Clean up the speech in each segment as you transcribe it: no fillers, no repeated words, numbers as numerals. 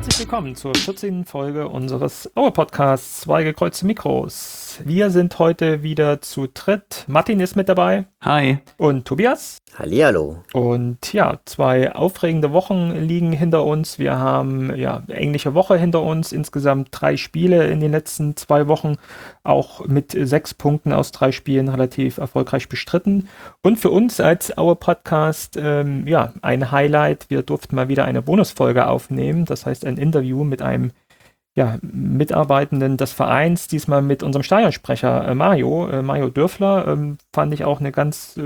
Herzlich willkommen zur 14. Folge unseres Aue-Podcasts Zwei gekreuzte Mikros. Wir sind heute wieder zu dritt. Martin ist mit dabei. Hi. Und Tobias. Hallihallo. Und ja, 2 aufregende Wochen liegen hinter uns. Wir haben englische Woche hinter uns. Insgesamt 3 Spiele in den letzten 2 Wochen. Auch mit 6 Punkten aus 3 Spielen relativ erfolgreich bestritten. Und für uns als Aue-Podcast ein Highlight. Wir durften mal wieder eine Bonusfolge aufnehmen. Das heißt ein Interview mit einem Mitarbeitenden des Vereins, diesmal mit unserem Stadionsprecher Mario Dürfler. Fand ich auch eine ganz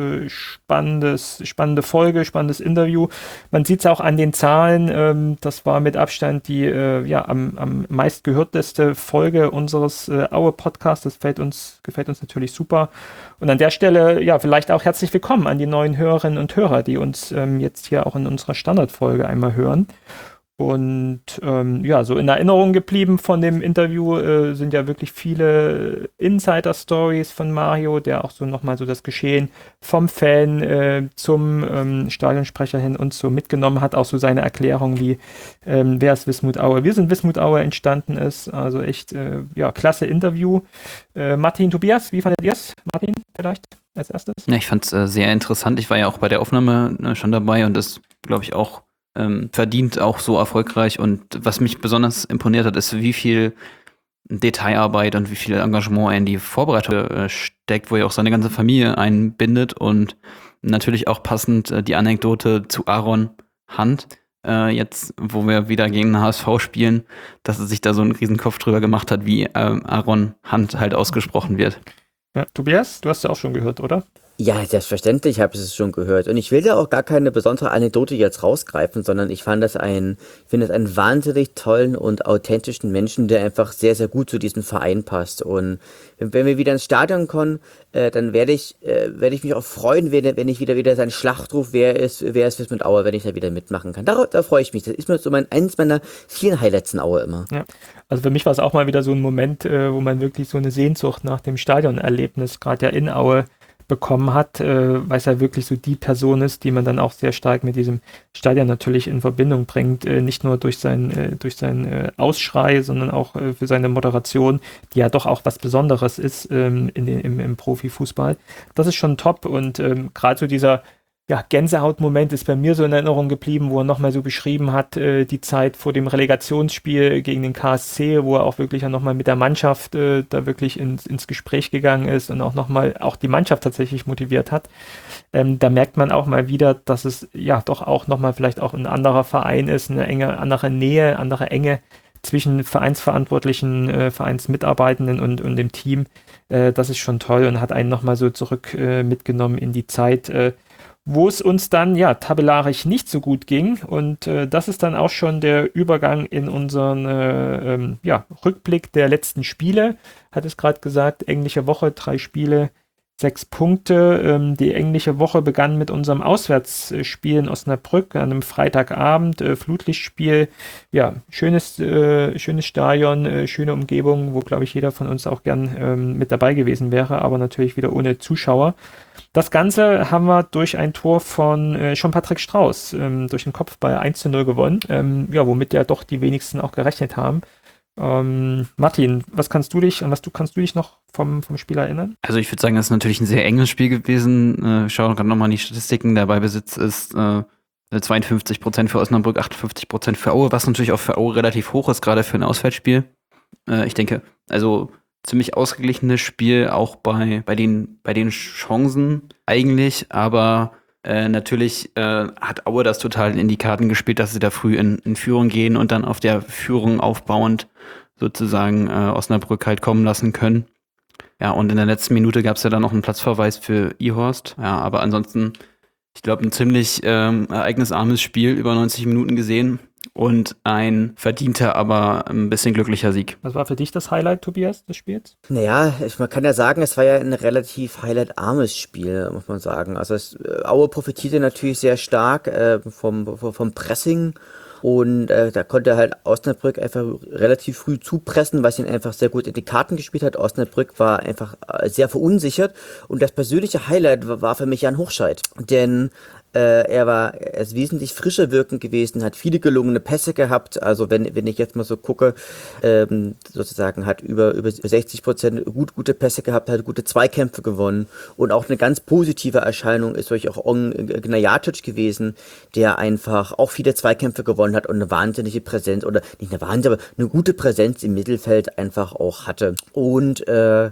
spannende Folge, spannendes Interview. Man sieht es auch an den Zahlen, das war mit Abstand die am meistgehörteste Folge unseres Aue-Podcasts. Das gefällt uns natürlich super. Und an der Stelle, vielleicht auch herzlich willkommen an die neuen Hörerinnen und Hörer, die uns jetzt hier auch in unserer Standardfolge einmal hören. Und so in Erinnerung geblieben von dem Interview sind ja wirklich viele Insider-Stories von Mario, der auch so nochmal so das Geschehen vom Fan zum Stadionsprecher hin und so mitgenommen hat, auch so seine Erklärung, wie wer ist Wismut Aue, wir sind Wismut Aue entstanden ist. Also echt, klasse Interview. Martin, Tobias, wie fandet ihr es? Martin, vielleicht als erstes? Ja, ich fand es sehr interessant. Ich war ja auch bei der Aufnahme schon dabei und das, glaube ich, auch verdient auch so erfolgreich. Und was mich besonders imponiert hat, ist, wie viel Detailarbeit und wie viel Engagement er in die Vorbereitung steckt, wo er auch seine ganze Familie einbindet und natürlich auch passend die Anekdote zu Aaron Hunt, jetzt, wo wir wieder gegen den HSV spielen, dass er sich da so einen Riesenkopf drüber gemacht hat, wie Aaron Hunt halt ausgesprochen wird. Ja, Tobias, du hast ja auch schon gehört, oder? Ja, selbstverständlich habe ich es schon gehört. Und ich will da auch gar keine besondere Anekdote jetzt rausgreifen, sondern ich finde das einen wahnsinnig tollen und authentischen Menschen, der einfach sehr, sehr gut zu diesem Verein passt. Und wenn wir wieder ins Stadion kommen, dann werde ich mich auch freuen, wenn ich wieder sein Schlachtruf, wer ist Wismut Aue, wenn ich da wieder mitmachen kann. Da freue ich mich. Das ist mir so eins meiner vielen Highlights in Aue immer. Ja, also für mich war es auch mal wieder so ein Moment, wo man wirklich so eine Sehnsucht nach dem Stadionerlebnis gerade ja in Aue bekommen hat, weil es ja wirklich so die Person ist, die man dann auch sehr stark mit diesem Stadion natürlich in Verbindung bringt, nicht nur durch sein Ausschrei, sondern auch für seine Moderation, die ja doch auch was Besonderes ist im Profifußball. Das ist schon top und gerade so dieser Gänsehautmoment ist bei mir so in Erinnerung geblieben, wo er nochmal so beschrieben hat, die Zeit vor dem Relegationsspiel gegen den KSC, wo er auch wirklich ja nochmal mit der Mannschaft da wirklich ins Gespräch gegangen ist und auch nochmal auch die Mannschaft tatsächlich motiviert hat. Da merkt man auch mal wieder, dass es doch auch nochmal vielleicht auch ein anderer Verein ist, eine andere Nähe, andere Enge zwischen Vereinsverantwortlichen, Vereinsmitarbeitenden und dem Team. Das ist schon toll und hat einen nochmal so zurück mitgenommen in die Zeit, wo es uns dann tabellarisch nicht so gut ging und das ist dann auch schon der Übergang in unseren Rückblick der letzten Spiele. Hat es gerade gesagt, englische Woche, 3 Spiele, 6 Punkte. Die englische Woche begann mit unserem Auswärtsspiel in Osnabrück an einem Freitagabend, Flutlichtspiel. Ja, schönes Stadion, schöne Umgebung, wo, glaube ich, jeder von uns auch gern mit dabei gewesen wäre, aber natürlich wieder ohne Zuschauer. Das Ganze haben wir durch ein Tor von Jean-Patrick Strauß durch den Kopfball 1:0 gewonnen, womit ja doch die wenigsten auch gerechnet haben. Martin, kannst du dich noch vom Spiel erinnern? Also ich würde sagen, das ist natürlich ein sehr enges Spiel gewesen. Ich schaue gerade nochmal in die Statistiken. Der Ballbesitz ist 52% für Osnabrück, 58% für Aue, was natürlich auch für Aue relativ hoch ist, gerade für ein Auswärtsspiel. Ich denke, also ziemlich ausgeglichenes Spiel, auch bei den Chancen eigentlich, aber natürlich hat Aue das total in die Karten gespielt, dass sie da früh in Führung gehen und dann auf der Führung aufbauend sozusagen Osnabrück halt kommen lassen können. Ja, und in der letzten Minute gab es ja dann noch einen Platzverweis für Ihorst. Ja, aber ansonsten, ich glaube, ein ziemlich ereignisarmes Spiel, über 90 Minuten gesehen. Und ein verdienter, aber ein bisschen glücklicher Sieg. Was war für dich das Highlight, Tobias, des Spiels? Naja, man kann ja sagen, es war ja ein relativ highlightarmes Spiel, muss man sagen. Also Aue profitierte natürlich sehr stark vom Pressing. Und da konnte halt Osnabrück einfach relativ früh zupressen, was ihn einfach sehr gut in die Karten gespielt hat. Osnabrück war einfach sehr verunsichert. Und das persönliche Highlight war für mich Jan Hochscheid. Denn Er ist wesentlich frischer wirkend gewesen, hat viele gelungene Pässe gehabt. Also wenn ich jetzt mal so gucke, sozusagen hat über 60% gute Pässe gehabt, hat gute Zweikämpfe gewonnen. Und auch eine ganz positive Erscheinung ist durch auch Gnajatic gewesen, der einfach auch viele Zweikämpfe gewonnen hat und eine wahnsinnige Präsenz, oder nicht eine wahnsinnige, aber eine gute Präsenz im Mittelfeld einfach auch hatte. Und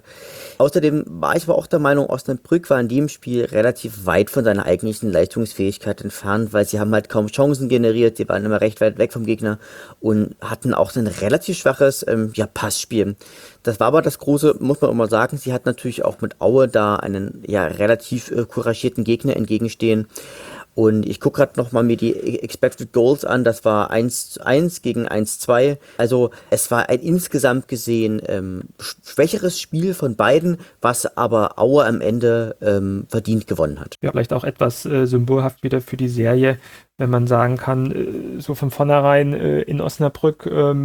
außerdem war ich aber auch der Meinung, Osnabrück war in dem Spiel relativ weit von seiner eigentlichen Leistungsfähigkeit entfernt, weil sie haben halt kaum Chancen generiert, sie waren immer recht weit weg vom Gegner und hatten auch ein relativ schwaches Passspiel. Das war aber das Große, muss man auch mal sagen, sie hat natürlich auch mit Aue da einen relativ couragierten Gegner entgegenstehen. Und ich gucke gerade nochmal mir die Expected Goals an, das war 1-1 gegen 1-2. Also es war ein insgesamt gesehen schwächeres Spiel von beiden, was aber Aue am Ende verdient gewonnen hat. Ja, vielleicht auch etwas symbolhaft wieder für die Serie, wenn man sagen kann, so von vornherein in Osnabrück,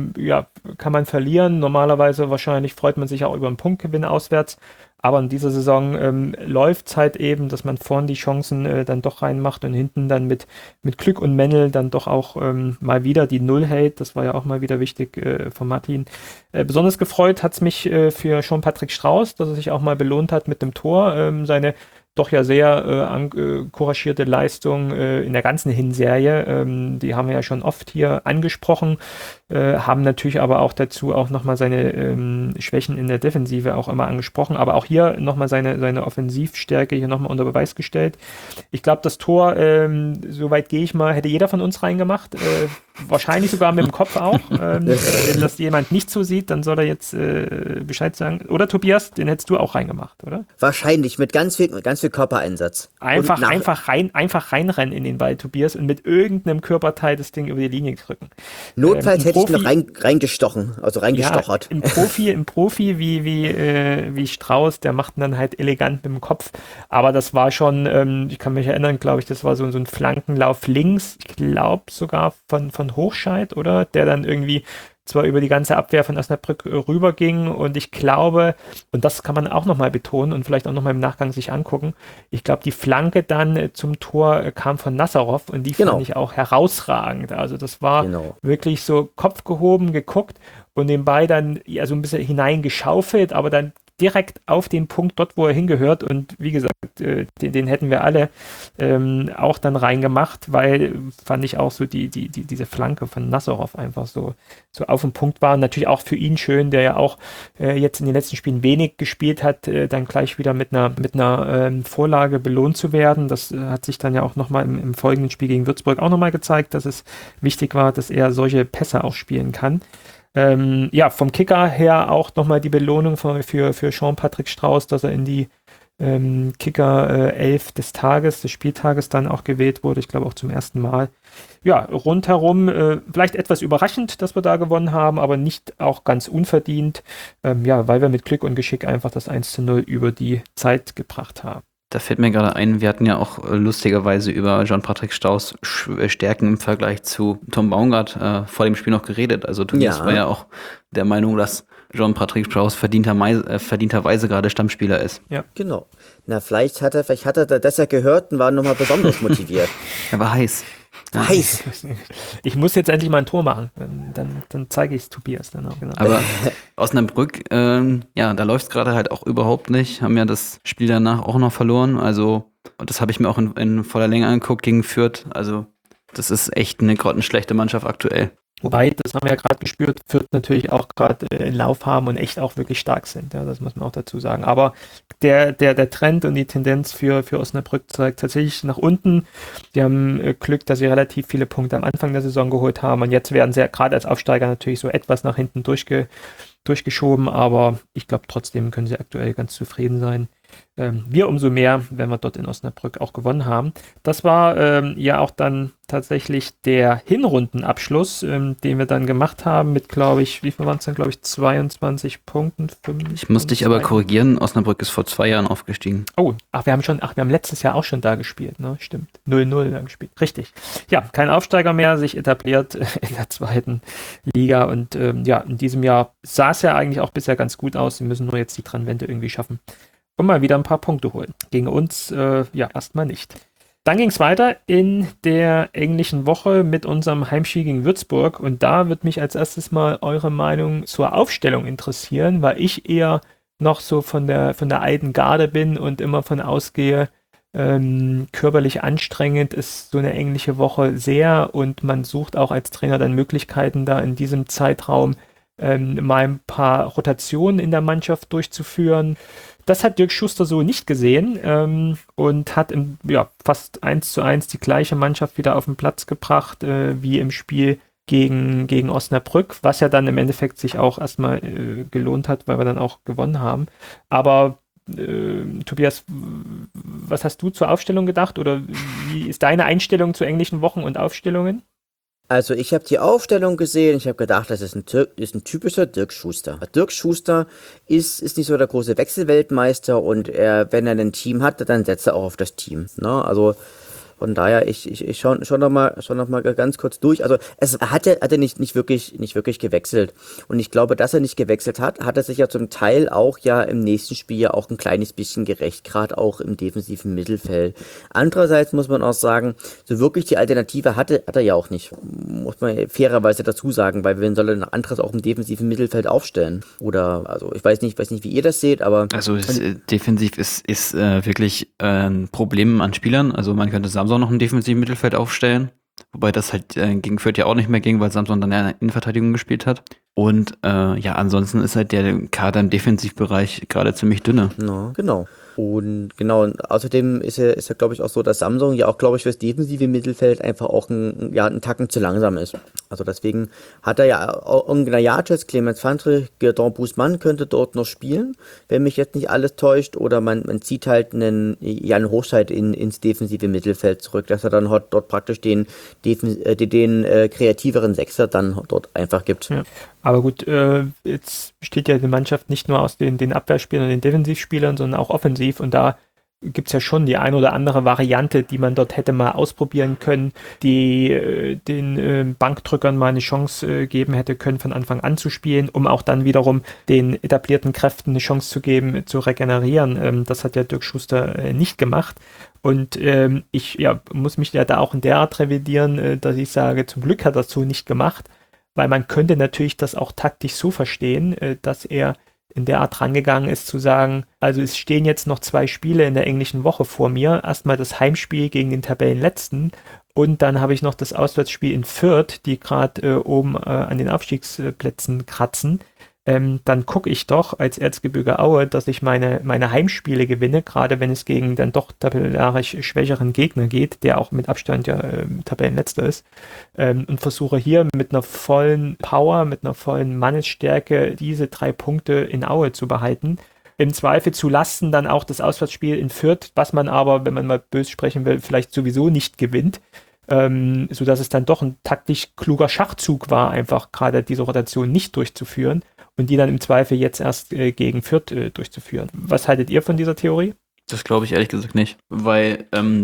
kann man verlieren. Normalerweise wahrscheinlich freut man sich auch über einen Punktgewinn auswärts. Aber in dieser Saison läuft es halt eben, dass man vorn die Chancen dann doch reinmacht und hinten dann mit Glück und Männel dann doch auch mal wieder die Null hält. Das war ja auch mal wieder wichtig von Martin. Besonders gefreut hat es mich für Jean-Patrick Strauß, dass er sich auch mal belohnt hat mit dem Tor. Seine doch ja sehr couragierte Leistung in der ganzen Hinserie. Die haben wir ja schon oft hier angesprochen, haben natürlich aber auch dazu auch nochmal seine Schwächen in der Defensive auch immer angesprochen, aber auch hier nochmal seine Offensivstärke hier nochmal unter Beweis gestellt. Ich glaube, das Tor, soweit gehe ich mal, hätte jeder von uns reingemacht, wahrscheinlich sogar mit dem Kopf auch. Wenn das jemand nicht so sieht, dann soll er jetzt Bescheid sagen. Oder Tobias, den hättest du auch reingemacht, oder? Wahrscheinlich, mit ganz viel Körpereinsatz. Einfach reinrennen in den Ball, Tobias, und mit irgendeinem Körperteil das Ding über die Linie drücken. Notfalls hätte ich noch reingestochen, also reingestochert. Ja, im Profi wie Strauß, der macht dann halt elegant mit dem Kopf. Aber das war schon, ich kann mich erinnern, glaube ich, das war so ein Flankenlauf links, ich glaube sogar von Hochscheid, oder? Der dann irgendwie zwar über die ganze Abwehr von Osnabrück rüberging, und ich glaube, und das kann man auch nochmal betonen und vielleicht auch nochmal im Nachgang sich angucken, ich glaube, die Flanke dann zum Tor kam von Nazarov, und die fand ich auch herausragend. Also das war wirklich so Kopf gehoben, geguckt und den Ball dann so ein bisschen hineingeschaufelt, aber dann direkt auf den Punkt dort, wo er hingehört, und wie gesagt, den hätten wir alle auch dann reingemacht, weil fand ich auch so diese Flanke von Nazarov einfach so auf den Punkt war, und natürlich auch für ihn schön, der ja auch jetzt in den letzten Spielen wenig gespielt hat, dann gleich wieder mit einer Vorlage belohnt zu werden. Das hat sich dann ja auch nochmal im folgenden Spiel gegen Würzburg auch nochmal gezeigt, dass es wichtig war, dass er solche Pässe auch spielen kann. Vom Kicker her auch nochmal die Belohnung für Jean-Patrick Strauß, dass er in die Kicker 11 des Spieltages dann auch gewählt wurde, ich glaube auch zum ersten Mal. Ja, rundherum vielleicht etwas überraschend, dass wir da gewonnen haben, aber nicht auch ganz unverdient, weil wir mit Glück und Geschick einfach das 1:0 über die Zeit gebracht haben. Da fällt mir gerade ein, wir hatten ja auch lustigerweise über Jean-Patrick Strauß Stärken im Vergleich zu Tom Baumgart vor dem Spiel noch geredet. Also Tobias war ja auch der Meinung, dass Jean-Patrick Strauß verdienterweise gerade Stammspieler ist. Ja, genau. Na, vielleicht hat er das ja gehört und war nochmal besonders motiviert. Er war heiß. Heiß. Ich muss jetzt endlich mal ein Tor machen. Dann zeige ich es Tobias dann auch. Genau. Aber Osnabrück, da läuft es gerade halt auch überhaupt nicht. Haben ja das Spiel danach auch noch verloren. Also, und das habe ich mir auch in voller Länge angeguckt gegen Fürth. Also, das ist echt eine grottenschlechte Mannschaft aktuell. Wobei, das haben wir ja gerade gespürt, Fürth natürlich auch gerade einen Lauf haben und echt auch wirklich stark sind. Ja, das muss man auch dazu sagen. Aber der Trend und die Tendenz für Osnabrück zeigt tatsächlich nach unten. Die haben Glück, dass sie relativ viele Punkte am Anfang der Saison geholt haben. Und jetzt werden sie gerade als Aufsteiger natürlich so etwas nach hinten durchgeschoben. Aber ich glaube, trotzdem können sie aktuell ganz zufrieden sein. Wir umso mehr, wenn wir dort in Osnabrück auch gewonnen haben. Das war ja auch dann tatsächlich der Hinrundenabschluss, den wir dann gemacht haben mit, glaube ich, wie viel waren es dann, glaube ich, 22 Punkten. Ich muss dich aber korrigieren, Osnabrück ist vor 2 Jahren aufgestiegen. Wir haben letztes Jahr auch schon da gespielt, ne? Stimmt. 0-0 da gespielt. Richtig. Ja, kein Aufsteiger mehr, sich etabliert in der 2. Liga, und in diesem Jahr sah es ja eigentlich auch bisher ganz gut aus. Sie müssen nur jetzt die Trennwende irgendwie schaffen und mal wieder ein paar Punkte holen. Gegen uns, erstmal nicht. Dann ging es weiter in der englischen Woche mit unserem Heimspiel gegen Würzburg und da wird mich als erstes mal eure Meinung zur Aufstellung interessieren, weil ich eher noch so von der alten Garde bin und immer von ausgehe, körperlich anstrengend ist so eine englische Woche sehr und man sucht auch als Trainer dann Möglichkeiten, da in diesem Zeitraum mal ein paar Rotationen in der Mannschaft durchzuführen. Das hat Dirk Schuster so nicht gesehen und hat fast 1:1 die gleiche Mannschaft wieder auf den Platz gebracht wie im Spiel gegen Osnabrück, was ja dann im Endeffekt sich auch erstmal gelohnt hat, weil wir dann auch gewonnen haben. Aber Tobias, was hast du zur Aufstellung gedacht oder wie ist deine Einstellung zu englischen Wochen und Aufstellungen? Also ich habe die Aufstellung gesehen, ich habe gedacht, das ist ein typischer Dirk Schuster. Dirk Schuster ist nicht so der große Wechselweltmeister und wenn er ein Team hat, dann setzt er auch auf das Team. Ne? Also von daher, ich schau noch mal ganz kurz durch. Also es hat er nicht wirklich gewechselt. Und ich glaube, dass er nicht gewechselt hat, hat er sich ja zum Teil auch ja im nächsten Spiel ja auch ein kleines bisschen gerecht, gerade auch im defensiven Mittelfeld. Andererseits muss man auch sagen, so wirklich die Alternative hat er ja auch nicht. Muss man fairerweise dazu sagen, weil wen soll er denn anderes auch im defensiven Mittelfeld aufstellen? Oder, also ich weiß nicht, wie ihr das seht, aber... Also defensiv ist wirklich ein Problem an Spielern. Also man könnte Samson noch im defensiven Mittelfeld aufstellen. Wobei das halt gegen Fürth ja auch nicht mehr ging, weil Samson dann ja in der Innenverteidigung gespielt hat. Und ansonsten ist halt der Kader im Defensivbereich gerade ziemlich dünne. Ja, genau. Und außerdem ist er glaube ich auch so, dass Samsung ja auch, glaube ich, fürs defensive Mittelfeld einfach auch einen Tacken zu langsam ist. Also deswegen hat er ja auch Jaces, Clemens Fandre, Gerdon Bußmann könnte dort noch spielen, wenn mich jetzt nicht alles täuscht, oder man zieht halt einen Jan Hochscheid ins defensive Mittelfeld zurück, dass er dann dort praktisch den kreativeren Sechser dann dort einfach gibt. Ja. Aber gut, jetzt besteht ja die Mannschaft nicht nur aus den Abwehrspielern und den Defensivspielern, sondern auch offensiv und da gibt es ja schon die ein oder andere Variante, die man dort hätte mal ausprobieren können, die den Bankdrückern mal eine Chance geben hätte können, von Anfang an zu spielen, um auch dann wiederum den etablierten Kräften eine Chance zu geben, zu regenerieren. Das hat ja Dirk Schuster nicht gemacht. Und ich muss mich ja da auch in der Art revidieren, dass ich sage, zum Glück hat er das so nicht gemacht, weil man könnte natürlich das auch taktisch so verstehen, dass er in der Art rangegangen ist, zu sagen, also es stehen jetzt noch 2 Spiele in der englischen Woche vor mir. Erstmal das Heimspiel gegen den Tabellenletzten und dann habe ich noch das Auswärtsspiel in Fürth, die gerade oben an den Aufstiegsplätzen kratzen. Dann gucke ich doch als Erzgebirge Aue, dass ich meine Heimspiele gewinne, gerade wenn es gegen dann doch tabellarisch schwächeren Gegner geht, der auch mit Abstand ja Tabellenletzter ist, und versuche hier mit einer vollen Power, mit einer vollen Mannesstärke diese 3 Punkte in Aue zu behalten. Im Zweifel zu Lasten dann auch das Auswärtsspiel in Fürth, was man aber, wenn man mal böse sprechen will, vielleicht sowieso nicht gewinnt. Sodass es dann doch ein taktisch kluger Schachzug war, einfach gerade diese Rotation nicht durchzuführen und die dann im Zweifel jetzt erst gegen Fürth durchzuführen. Was haltet ihr von dieser Theorie? Das glaube ich ehrlich gesagt nicht, weil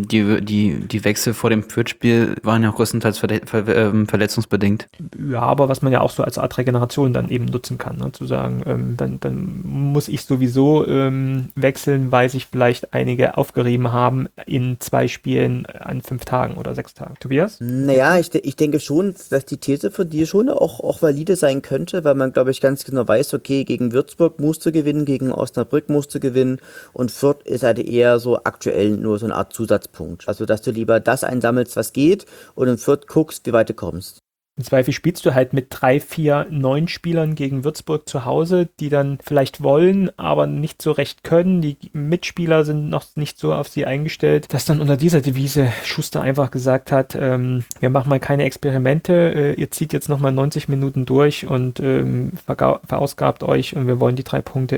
die Wechsel vor dem Fürth-Spiel waren ja größtenteils verletzungsbedingt. Ja, aber was man ja auch so als Art Regeneration dann eben nutzen kann, ne? Zu sagen, dann muss ich sowieso wechseln, weil sich vielleicht einige aufgerieben haben in 2 Spielen an 5 Tagen oder 6 Tagen. Tobias? Naja, ich denke schon, dass die These von dir schon auch valide sein könnte, weil man, glaube ich, ganz genau weiß, okay, gegen Würzburg musst du gewinnen, gegen Osnabrück musst du gewinnen und Fürth ist halt eher so aktuell nur so eine Art Zusatzpunkt. Also, dass du lieber das einsammelst, was geht und in Fürth guckst, wie weit du kommst. Im Zweifel spielst du halt mit 3, 4, 9 Spielern gegen Würzburg zu Hause, die dann vielleicht wollen, aber nicht so recht können. Die Mitspieler sind noch nicht so auf sie eingestellt, dass dann unter dieser Devise Schuster einfach gesagt hat, wir machen mal keine Experimente, ihr zieht jetzt nochmal 90 Minuten durch und verausgabt euch und wir wollen die 3 Punkte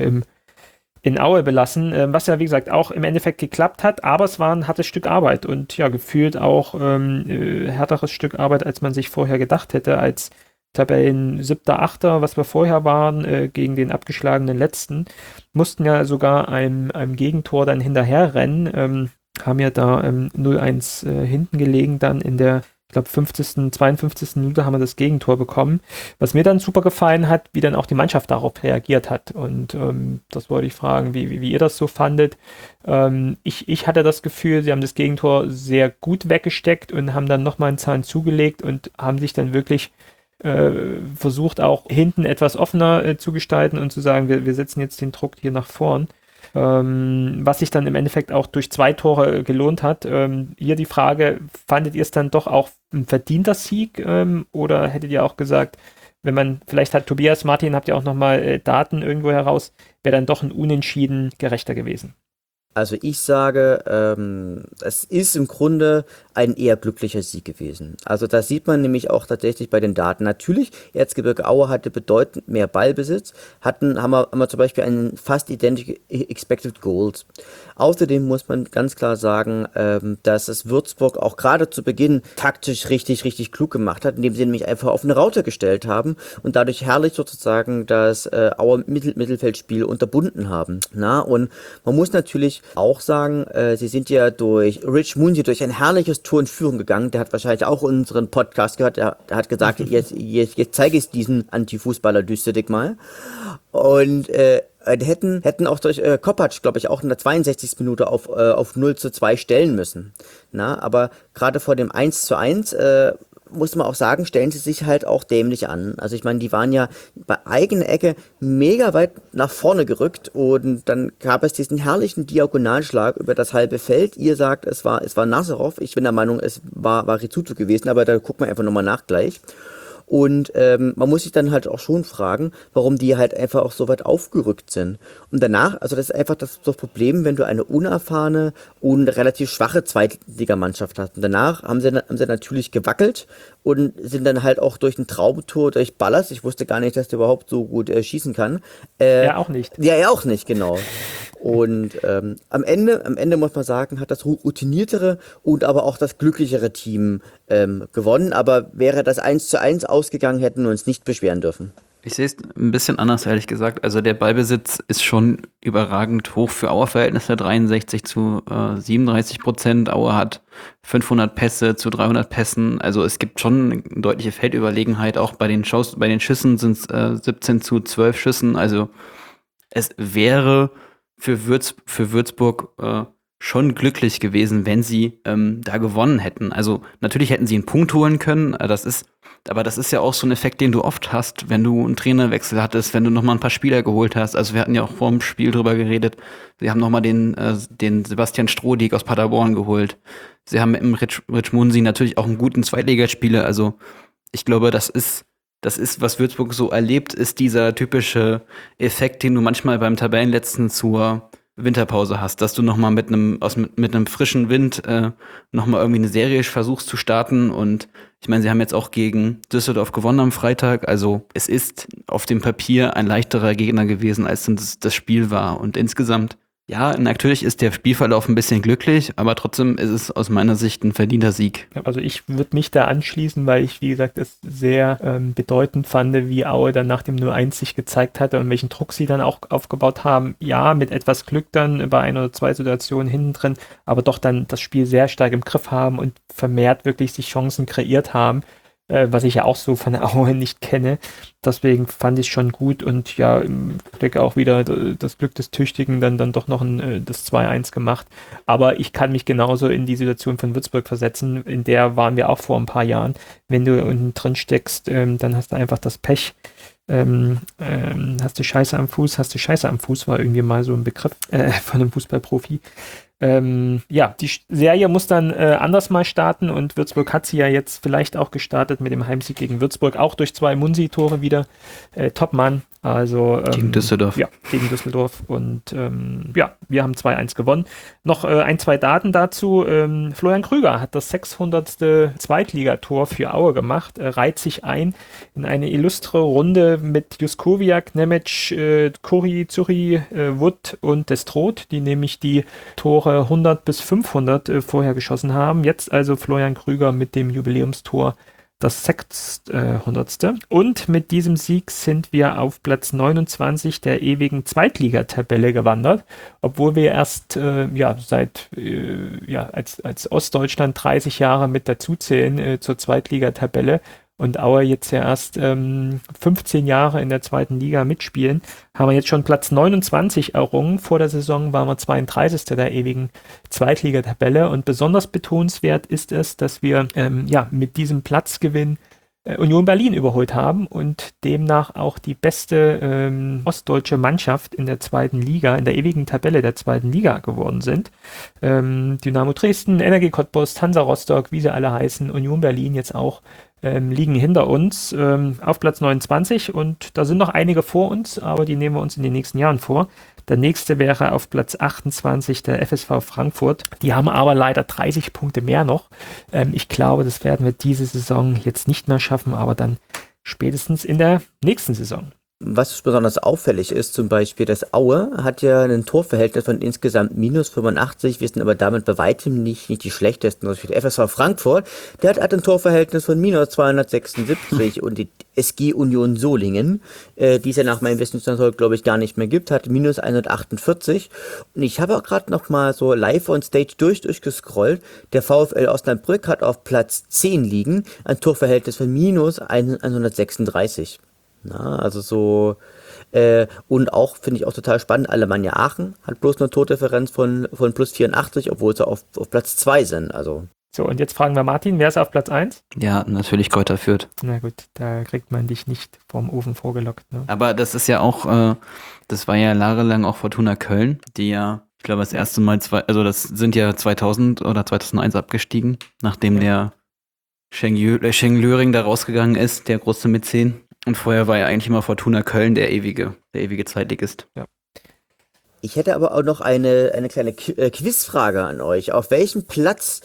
in Aue belassen, was ja wie gesagt auch im Endeffekt geklappt hat, aber es war ein hartes Stück Arbeit und ja, gefühlt auch härteres Stück Arbeit, als man sich vorher gedacht hätte, als Tabellen 7., 8., was wir vorher waren, gegen den abgeschlagenen Letzten, mussten ja sogar einem Gegentor dann hinterherrennen, haben ja da 0-1 hinten gelegen dann in der ich glaube 50., 52. Minute haben wir das Gegentor bekommen. Was mir dann super gefallen hat, wie dann auch die Mannschaft darauf reagiert hat. Und das wollte ich fragen, wie ihr das so fandet. Ich hatte das Gefühl, sie haben das Gegentor sehr gut weggesteckt und haben dann nochmal einen Zahn zugelegt und haben sich dann wirklich versucht, auch hinten etwas offener zu gestalten und zu sagen, wir setzen jetzt den Druck hier nach vorn. Was sich dann im Endeffekt auch durch 2 Tore gelohnt hat. Hier die Frage, fandet ihr es dann doch auch ein verdienter Sieg oder hättet ihr auch gesagt, wenn man, vielleicht hat Tobias, Martin, habt ihr auch nochmal Daten irgendwo heraus, wäre dann doch ein Unentschieden gerechter gewesen? Also ich sage, es ist im Grunde ein eher glücklicher Sieg gewesen. Also das sieht man nämlich auch tatsächlich bei den Daten. Natürlich, Erzgebirge Aue hatte bedeutend mehr Ballbesitz, haben wir zum Beispiel einen fast identischen Expected Goals. Außerdem muss man ganz klar sagen, dass es Würzburg auch gerade zu Beginn taktisch richtig klug gemacht hat, indem sie nämlich einfach auf eine Raute gestellt haben und dadurch herrlich sozusagen das Aue Mittelfeldspiel unterbunden haben. Und man muss natürlich auch sagen, sie sind ja durch Rich Munzi durch ein herrliches Tor in Führung gegangen. Der hat wahrscheinlich auch unseren Podcast gehört. Der hat gesagt, jetzt zeige ich diesen Anti-Fußballer, düster dich mal. Und hätten auch durch Kopacz, glaube ich, auch in der 62. Minute auf 0:2 stellen müssen. Aber gerade vor dem 1:1 muss man auch sagen, stellen sie sich halt auch dämlich an. Also ich meine, die waren ja bei eigener Ecke mega weit nach vorne gerückt und dann gab es diesen herrlichen Diagonalschlag über das halbe Feld. Ihr sagt, es war Nazarov. Ich bin der Meinung, es war Rizzuto gewesen, aber da gucken wir einfach nochmal nach gleich. Und man muss sich dann halt auch schon fragen, warum die halt einfach auch so weit aufgerückt sind. Und danach, also das ist einfach das Problem, wenn du eine unerfahrene und relativ schwache Zweitligamannschaft hast. Und danach haben sie natürlich gewackelt und sind dann halt auch durch ein Traumtor, durch Ballas, ich wusste gar nicht, dass der überhaupt so gut schießen kann. Ja, auch nicht. Ja, er auch nicht, genau. Und am Ende muss man sagen, hat das routiniertere und aber auch das glücklichere Team gewonnen. Aber wäre das 1:1 ausgegangen, hätten wir uns nicht beschweren dürfen. Ich sehe es ein bisschen anders, ehrlich gesagt. Also der Ballbesitz ist schon überragend hoch für Auer-Verhältnisse, 63:37%. Aue hat 500 Pässe zu 300 Pässen. Also es gibt schon eine deutliche Feldüberlegenheit. Auch bei den Schüssen sind es 17:12 Schüssen. Also es wäre für Würzburg schon glücklich gewesen, wenn sie da gewonnen hätten. Also natürlich hätten sie einen Punkt holen können, aber das ist ja auch so ein Effekt, den du oft hast, wenn du einen Trainerwechsel hattest, wenn du nochmal ein paar Spieler geholt hast. Also wir hatten ja auch vor dem Spiel drüber geredet. Sie haben nochmal den Sebastian Strodig aus Paderborn geholt. Sie haben mit dem Rich Munzi natürlich auch einen guten Zweitligaspieler. Also ich glaube, das ist, was Würzburg so erlebt, ist dieser typische Effekt, den du manchmal beim Tabellenletzten zur Winterpause hast, dass du nochmal mit einem frischen Wind nochmal irgendwie eine Serie versuchst zu starten. Und ich meine, sie haben jetzt auch gegen Düsseldorf gewonnen am Freitag. Also es ist auf dem Papier ein leichterer Gegner gewesen, als das Spiel war. Und insgesamt, ja, natürlich ist der Spielverlauf ein bisschen glücklich, aber trotzdem ist es aus meiner Sicht ein verdienter Sieg. Also ich würde mich da anschließen, weil ich, wie gesagt, es sehr bedeutend fand, wie Aue dann nach dem 0:1 sich gezeigt hatte und welchen Druck sie dann auch aufgebaut haben. Ja, mit etwas Glück dann bei 1 oder 2 Situationen hinten drin, aber doch dann das Spiel sehr stark im Griff haben und vermehrt wirklich sich Chancen kreiert haben, was ich ja auch so von der Aue nicht kenne. Deswegen fand ich es schon gut und ja, im Blick auch wieder das Glück des Tüchtigen dann doch noch das 2:1 gemacht. Aber ich kann mich genauso in die Situation von Würzburg versetzen, in der waren wir auch vor ein paar Jahren. Wenn du unten drin steckst, dann hast du einfach das Pech. Hast du Scheiße am Fuß, war irgendwie mal so ein Begriff von einem Fußballprofi. Die Serie muss dann anders mal starten und Würzburg hat sie ja jetzt vielleicht auch gestartet mit dem Heimsieg gegen Würzburg, auch durch 2 Munsi-Tore wieder. Topmann, also gegen Düsseldorf. Ja, gegen Düsseldorf und wir haben 2:1 gewonnen. Noch 2 Daten dazu. Florian Krüger hat das 600. Zweitligator für Aue gemacht, reiht sich ein in eine illustre Runde mit Juskowiak, Nemec, Kuri, Zuri, Wood und Destroth, die nämlich die Tore 100 bis 500 vorher geschossen haben. Jetzt also Florian Krüger mit dem Jubiläumstor das 600. Und mit diesem Sieg sind wir auf Platz 29 der ewigen Zweitligatabelle gewandert, obwohl wir erst als Ostdeutschland 30 Jahre mit dazuzählen zur Zweitligatabelle und Aue jetzt ja erst 15 Jahre in der zweiten Liga mitspielen, haben wir jetzt schon Platz 29 errungen. Vor der Saison waren wir 32. der ewigen Zweitligatabelle und besonders betonenswert ist es, dass wir mit diesem Platzgewinn Union Berlin überholt haben und demnach auch die beste ostdeutsche Mannschaft in der zweiten Liga, in der ewigen Tabelle der zweiten Liga geworden sind. Dynamo Dresden, Energie Cottbus, Hansa Rostock, wie sie alle heißen, Union Berlin jetzt auch liegen hinter uns auf Platz 29 und da sind noch einige vor uns, aber die nehmen wir uns in den nächsten Jahren vor. Der nächste wäre auf Platz 28 der FSV Frankfurt. Die haben aber leider 30 Punkte mehr noch. Ich glaube, das werden wir diese Saison jetzt nicht mehr schaffen, aber dann spätestens in der nächsten Saison. Was besonders auffällig ist, zum Beispiel, dass Aue hat ja ein Torverhältnis von insgesamt minus 85, wir sind aber damit bei weitem nicht die schlechtesten. Also der FSV Frankfurt, der hat ein Torverhältnis von minus 276 und die SG Union Solingen, die es ja nach meinem Wissensstand heute, glaube ich, gar nicht mehr gibt, hat minus 148. Und ich habe auch gerade noch mal so live on stage durchgescrollt. Der VfL Osnabrück hat auf Platz 10 liegen, ein Torverhältnis von minus 136. Na, also so, und auch, finde ich auch total spannend, Alemannia Aachen hat bloß eine Tordifferenz von plus 84, obwohl sie auf Platz 2 sind, also. So, und jetzt fragen wir Martin, wer ist auf Platz 1? Ja, natürlich Kräuter Fürth. Na gut, da kriegt man dich nicht vom Ofen vorgelockt. Ne? Aber das ist ja auch, das war ja jahrelang auch Fortuna Köln, die ja, ich glaube, das erste Mal, das sind ja 2000 oder 2001 abgestiegen, nachdem der Schenk Löring da rausgegangen ist, der große Mäzen. Und vorher war ja eigentlich immer Fortuna Köln der ewige Zweitligist. Ja. Ich hätte aber auch noch eine kleine Quizfrage an euch. Auf welchem Platz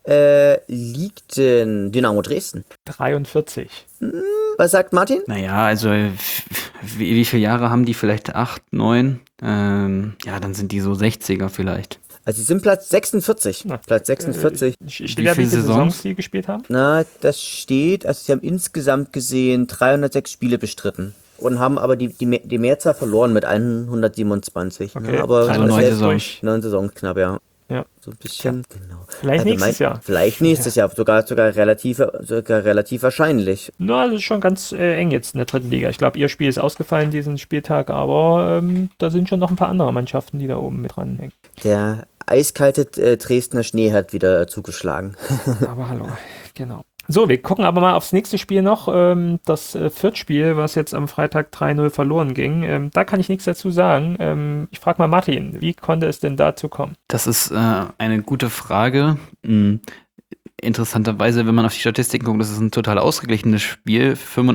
liegt denn Dynamo Dresden? 43. Was sagt Martin? Naja, also wie viele Jahre haben die? Vielleicht 8, 9? Dann sind die so 60er vielleicht. Also sie sind Platz 46. Na, Platz 46. Steht da, wie viele Saisons sie gespielt haben? Na, das steht, also sie haben insgesamt gesehen 306 Spiele bestritten und haben aber die Mehrzahl verloren mit 127. Okay. Ne? Aber also 9 Saisons. 9 Saisons knapp, ja. Ja. So ein bisschen, genau. Vielleicht nächstes Jahr. Vielleicht nächstes Jahr, sogar relativ wahrscheinlich. Na, das ist schon ganz eng jetzt in der dritten Liga. Ich glaube, ihr Spiel ist ausgefallen diesen Spieltag, aber da sind schon noch ein paar andere Mannschaften, die da oben mit dran hängen. Der eiskalte Dresdner Schnee hat wieder zugeschlagen. Aber hallo, genau. So, wir gucken aber mal aufs nächste Spiel noch. Das Fürth-Spiel, was jetzt am Freitag 3-0 verloren ging. Da kann ich nichts dazu sagen. Ich frage mal Martin, wie konnte es denn dazu kommen? Das ist eine gute Frage. Interessanterweise, wenn man auf die Statistiken guckt, das ist ein total ausgeglichenes Spiel.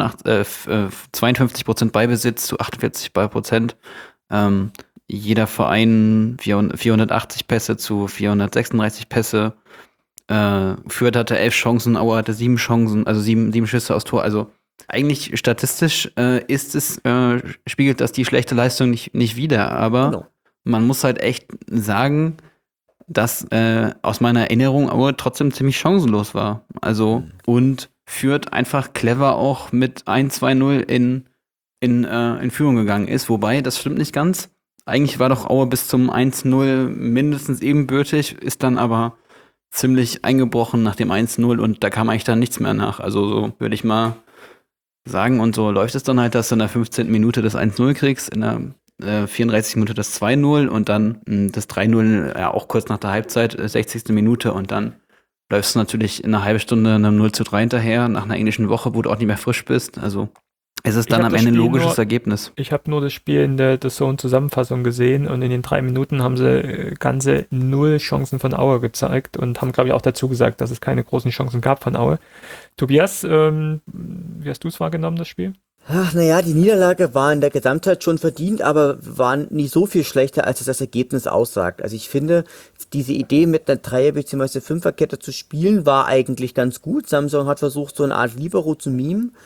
52% Ballbesitz zu 48%. Jeder Verein 480 Pässe zu 436 Pässe. Fürth hatte 11 Chancen, Aue hatte 7 Chancen, also 7 Schüsse aufs Tor. Also eigentlich statistisch spiegelt das die schlechte Leistung nicht wider. Aber man muss halt echt sagen, dass aus meiner Erinnerung Aue trotzdem ziemlich chancenlos war. Also und Fürth einfach clever auch mit 1-2-0 in Führung gegangen ist. Wobei, das stimmt nicht ganz. Eigentlich war doch Aue bis zum 1-0 mindestens ebenbürtig, ist dann aber ziemlich eingebrochen nach dem 1-0 und da kam eigentlich dann nichts mehr nach. Also so würde ich mal sagen, und so läuft es dann halt, dass du in der 15. Minute das 1-0 kriegst, in der 34. Minute das 2-0 und dann das 3-0 ja auch kurz nach der Halbzeit, 60. Minute und dann läufst du natürlich in einer halben Stunde einem 0-3 hinterher, nach einer englischen Woche, wo du auch nicht mehr frisch bist. Also es ist dann am Ende ein logisches Ergebnis. Ich habe nur das Spiel in der Zone-Zusammenfassung gesehen und in den 3 Minuten haben sie ganze 0 Chancen von Aue gezeigt und haben, glaube ich, auch dazu gesagt, dass es keine großen Chancen gab von Aue. Tobias, wie hast du es wahrgenommen, das Spiel? Ach, naja, die Niederlage war in der Gesamtheit schon verdient, aber war nicht so viel schlechter, als es das Ergebnis aussagt. Also ich finde, diese Idee mit einer 3er- bzw. 5er-Kette zu spielen, war eigentlich ganz gut. Samsung hat versucht, so eine Art Libero zu mimen.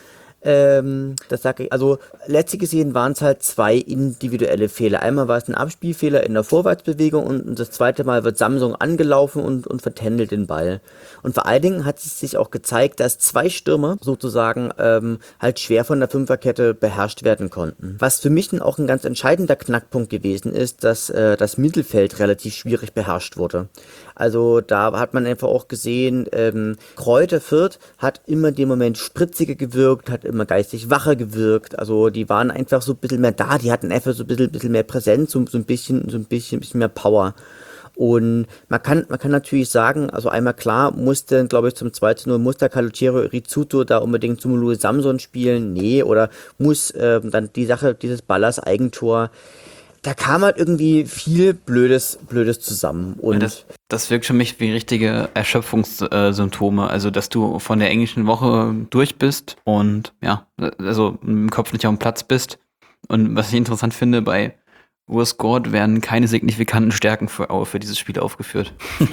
Das sage ich, also letztlich gesehen waren es halt 2 individuelle Fehler. Einmal war es ein Abspielfehler in der Vorwärtsbewegung und das zweite Mal wird Samsung angelaufen und vertändelt den Ball. Und vor allen Dingen hat es sich auch gezeigt, dass 2 Stürmer sozusagen halt schwer von der Fünferkette beherrscht werden konnten. Was für mich dann auch ein ganz entscheidender Knackpunkt gewesen ist, dass das Mittelfeld relativ schwierig beherrscht wurde. Also da hat man einfach auch gesehen, Kräuter Fürth hat immer in dem Moment spritziger gewirkt, hat immer geistig wacher gewirkt. Also die waren einfach so ein bisschen mehr da, die hatten einfach so ein bisschen mehr Präsenz, so ein bisschen mehr Power. Und man kann natürlich sagen, also einmal klar, musste, glaube ich, zum 2:0 muss der Calogero Rizzuto da unbedingt zum Louis Samson spielen? Nee, oder muss dann die Sache, dieses Ballers Eigentor, da kam halt irgendwie viel Blödes zusammen. Und das wirkt für mich wie richtige Erschöpfungssymptome. Also, dass du von der englischen Woche durch bist und ja, also im Kopf nicht auf dem Platz bist. Und was ich interessant finde, bei Urs Gord werden keine signifikanten Stärken für dieses Spiel aufgeführt.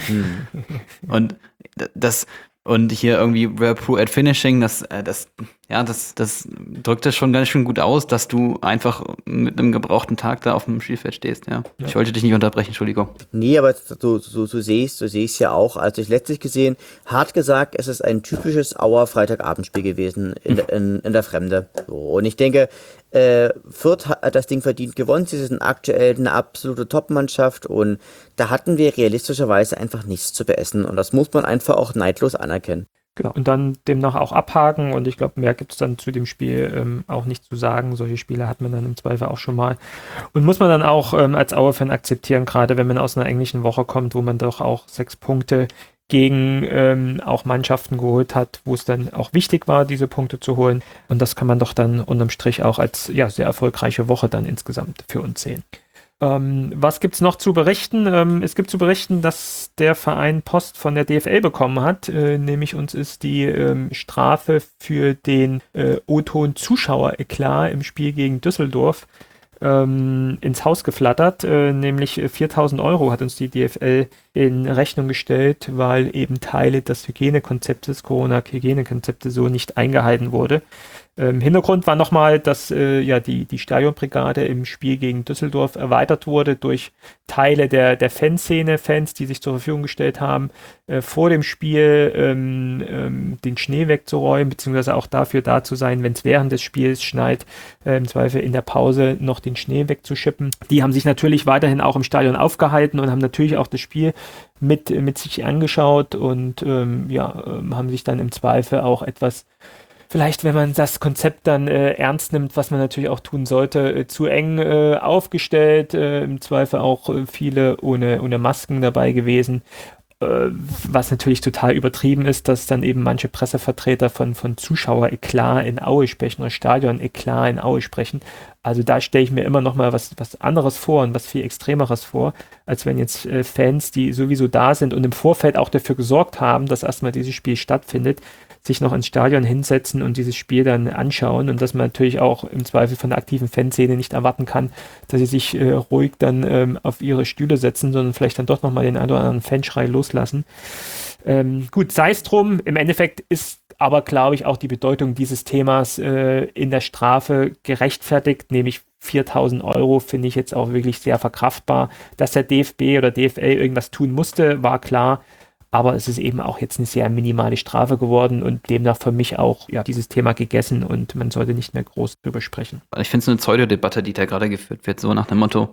Und und hier irgendwie Pro at Finishing, das drückt das schon ganz schön gut aus, dass du einfach mit einem gebrauchten Tag da auf dem Spielfeld stehst, ja. Ich wollte dich nicht unterbrechen, Entschuldigung. Nee, aber so sehe ich es ja auch. Also ich letztlich gesehen, hart gesagt, es ist ein typisches Auer Freitagabendspiel gewesen in der Fremde. So, und ich denke, Fürth hat das Ding verdient gewonnen. Sie sind aktuell eine absolute Top-Mannschaft und da hatten wir realistischerweise einfach nichts zu beessen und das muss man einfach auch neidlos anerkennen. Genau, und dann demnach auch abhaken und ich glaube, mehr gibt es dann zu dem Spiel auch nicht zu sagen. Solche Spiele hat man dann im Zweifel auch schon mal und muss man dann auch als Auer-Fan akzeptieren, gerade wenn man aus einer englischen Woche kommt, wo man doch auch 6 Punkte gegen auch Mannschaften geholt hat, wo es dann auch wichtig war, diese Punkte zu holen. Und das kann man doch dann unterm Strich auch als sehr erfolgreiche Woche dann insgesamt für uns sehen. Was gibt es noch zu berichten? Es gibt zu berichten, dass der Verein Post von der DFL bekommen hat. Nämlich uns ist die Strafe für den O-Ton-Zuschauer-Eklat im Spiel gegen Düsseldorf ins Haus geflattert, nämlich 4.000 € hat uns die DFL in Rechnung gestellt, weil eben Teile des Hygienekonzeptes, Corona-Hygienekonzepte so nicht eingehalten wurde. Hintergrund war nochmal, dass die Stadionbrigade im Spiel gegen Düsseldorf erweitert wurde durch Teile der Fanszene, Fans, die sich zur Verfügung gestellt haben, vor dem Spiel den Schnee wegzuräumen, beziehungsweise auch dafür da zu sein, wenn es während des Spiels schneit, im Zweifel in der Pause noch den Schnee wegzuschippen. Die haben sich natürlich weiterhin auch im Stadion aufgehalten und haben natürlich auch das Spiel mit sich angeschaut und haben sich dann im Zweifel auch etwas, vielleicht, wenn man das Konzept dann ernst nimmt, was man natürlich auch tun sollte, zu eng aufgestellt, im Zweifel auch viele ohne Masken dabei gewesen, was natürlich total übertrieben ist, dass dann eben manche Pressevertreter von Zuschauer-Eklat in Aue sprechen oder Stadion-Eklat in Aue sprechen. Also da stelle ich mir immer noch mal was anderes vor und was viel Extremeres vor, als wenn jetzt Fans, die sowieso da sind und im Vorfeld auch dafür gesorgt haben, dass erstmal dieses Spiel stattfindet, sich noch ins Stadion hinsetzen und dieses Spiel dann anschauen und dass man natürlich auch im Zweifel von der aktiven Fanszene nicht erwarten kann, dass sie sich ruhig dann auf ihre Stühle setzen, sondern vielleicht dann doch nochmal den einen oder anderen Fanschrei loslassen. Gut, sei es drum, im Endeffekt ist aber, glaube ich, auch die Bedeutung dieses Themas in der Strafe gerechtfertigt, nämlich 4.000 € finde ich jetzt auch wirklich sehr verkraftbar. Dass der DFB oder DFL irgendwas tun musste, war klar. Aber es ist eben auch jetzt eine sehr minimale Strafe geworden und demnach für mich auch dieses Thema gegessen und man sollte nicht mehr groß drüber sprechen. Ich finde es eine Pseudodebatte, die da gerade geführt wird, so nach dem Motto,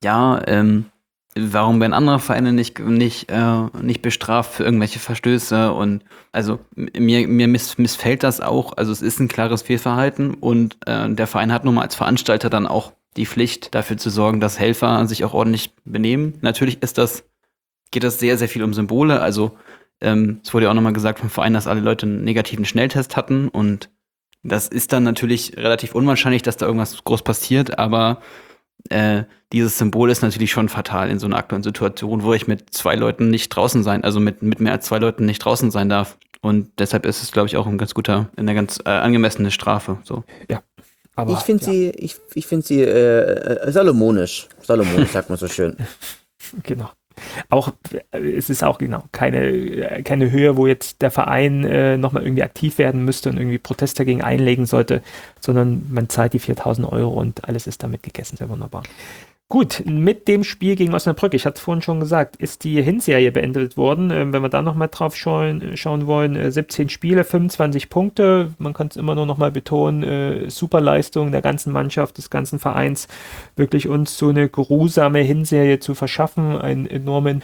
warum werden andere Vereine nicht bestraft für irgendwelche Verstöße und also mir missfällt das auch, also es ist ein klares Fehlverhalten und der Verein hat nun mal als Veranstalter dann auch die Pflicht dafür zu sorgen, dass Helfer sich auch ordentlich benehmen. Natürlich geht das sehr, sehr viel um Symbole. Also es wurde ja auch nochmal gesagt vom Verein, dass alle Leute einen negativen Schnelltest hatten und das ist dann natürlich relativ unwahrscheinlich, dass da irgendwas groß passiert, aber dieses Symbol ist natürlich schon fatal in so einer aktuellen Situation, wo ich mit 2 Leuten nicht draußen sein, also mit mehr als 2 Leuten nicht draußen sein darf. Und deshalb ist es, glaube ich, auch eine ganz angemessene Strafe. So. Ja. Aber, ich finde sie salomonisch. Salomonisch sagt man so schön. Genau. Auch, es ist auch genau keine Höhe, wo jetzt der Verein nochmal irgendwie aktiv werden müsste und irgendwie Protest dagegen einlegen sollte, sondern man zahlt die 4.000 € und alles ist damit gegessen. Sehr wunderbar. Gut, mit dem Spiel gegen Osnabrück, ich hatte es vorhin schon gesagt, ist die Hinserie beendet worden. Wenn wir da nochmal drauf schauen wollen, 17 Spiele, 25 Punkte. Man kann es immer nur nochmal betonen, Superleistung der ganzen Mannschaft, des ganzen Vereins, wirklich uns so eine geruhsame Hinserie zu verschaffen, einen enormen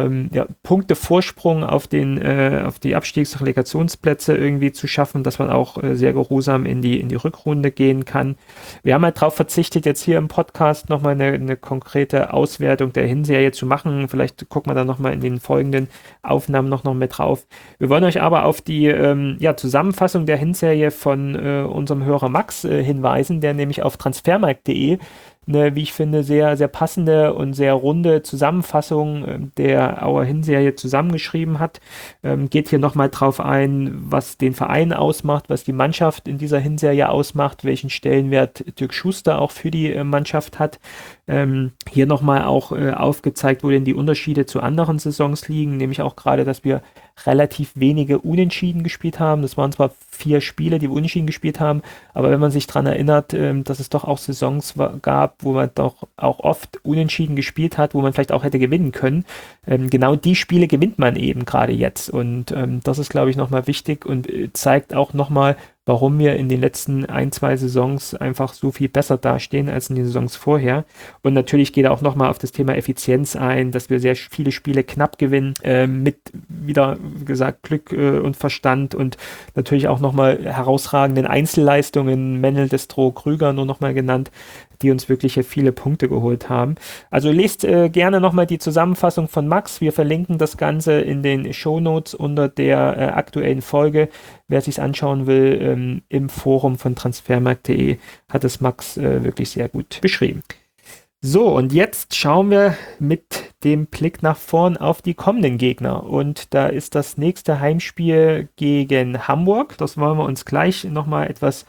Punktevorsprung auf die Abstiegsrelegationsplätze irgendwie zu schaffen, dass man auch sehr geruhsam in die Rückrunde gehen kann. Wir haben halt darauf verzichtet, jetzt hier im Podcast nochmal eine konkrete Auswertung der Hinserie zu machen. Vielleicht gucken wir da nochmal in den folgenden Aufnahmen noch mit drauf. Wir wollen euch aber auf die Zusammenfassung der Hinserie von unserem Hörer Max hinweisen, der nämlich auf transfermarkt.de eine, wie ich finde, sehr, sehr passende und sehr runde Zusammenfassung der Auer Hinserie zusammengeschrieben hat. Geht hier nochmal drauf ein, was den Verein ausmacht, was die Mannschaft in dieser Hinserie ausmacht, welchen Stellenwert Dirk Schuster auch für die Mannschaft hat. Hier nochmal auch aufgezeigt, wo denn die Unterschiede zu anderen Saisons liegen, nämlich auch gerade, dass wir relativ wenige Unentschieden gespielt haben. Das waren zwar 4 Spiele, die wir unentschieden gespielt haben, aber wenn man sich daran erinnert, dass es doch auch Saisons gab, wo man doch auch oft unentschieden gespielt hat, wo man vielleicht auch hätte gewinnen können. Genau die Spiele gewinnt man eben gerade jetzt und das ist, glaube ich, nochmal wichtig und zeigt auch nochmal, warum wir in den letzten 1-2 Saisons einfach so viel besser dastehen als in den Saisons vorher. Und natürlich geht er auch nochmal auf das Thema Effizienz ein, dass wir sehr viele Spiele knapp gewinnen, mit wieder, wie gesagt, Glück und Verstand und natürlich auch nochmal herausragenden Einzelleistungen, Mennel, Destro, Krüger nur nochmal genannt, die uns wirklich viele Punkte geholt haben. Also lest gerne nochmal die Zusammenfassung von Max. Wir verlinken das Ganze in den Shownotes unter der aktuellen Folge. Wer sich anschauen will, im Forum von transfermarkt.de hat es Max wirklich sehr gut beschrieben. So, und jetzt schauen wir mit dem Blick nach vorn auf die kommenden Gegner. Und da ist das nächste Heimspiel gegen Hamburg. Das wollen wir uns gleich nochmal etwas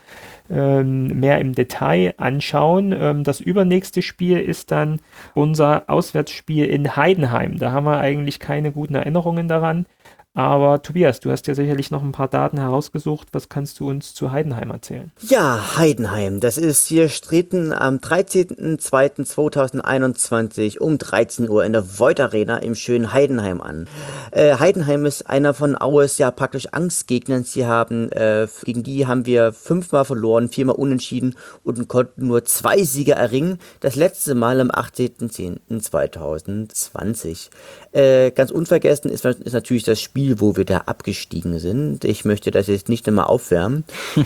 mehr im Detail anschauen. Das übernächste Spiel ist dann unser Auswärtsspiel in Heidenheim. Da haben wir eigentlich keine guten Erinnerungen daran. Aber Tobias, du hast ja sicherlich noch ein paar Daten herausgesucht. Was kannst du uns zu Heidenheim erzählen? Ja, Heidenheim, wir treten am 13.02.2021 um 13 Uhr in der Voith Arena im schönen Heidenheim an. Heidenheim ist einer von Aues ja praktisch Angstgegnern. Gegen die haben wir 5-mal verloren, 4-mal unentschieden und konnten nur 2 Siege erringen. Das letzte Mal am 18.10.2020. Ganz unvergessen ist natürlich das Spiel, wo wir da abgestiegen sind. Ich möchte das jetzt nicht immer aufwärmen.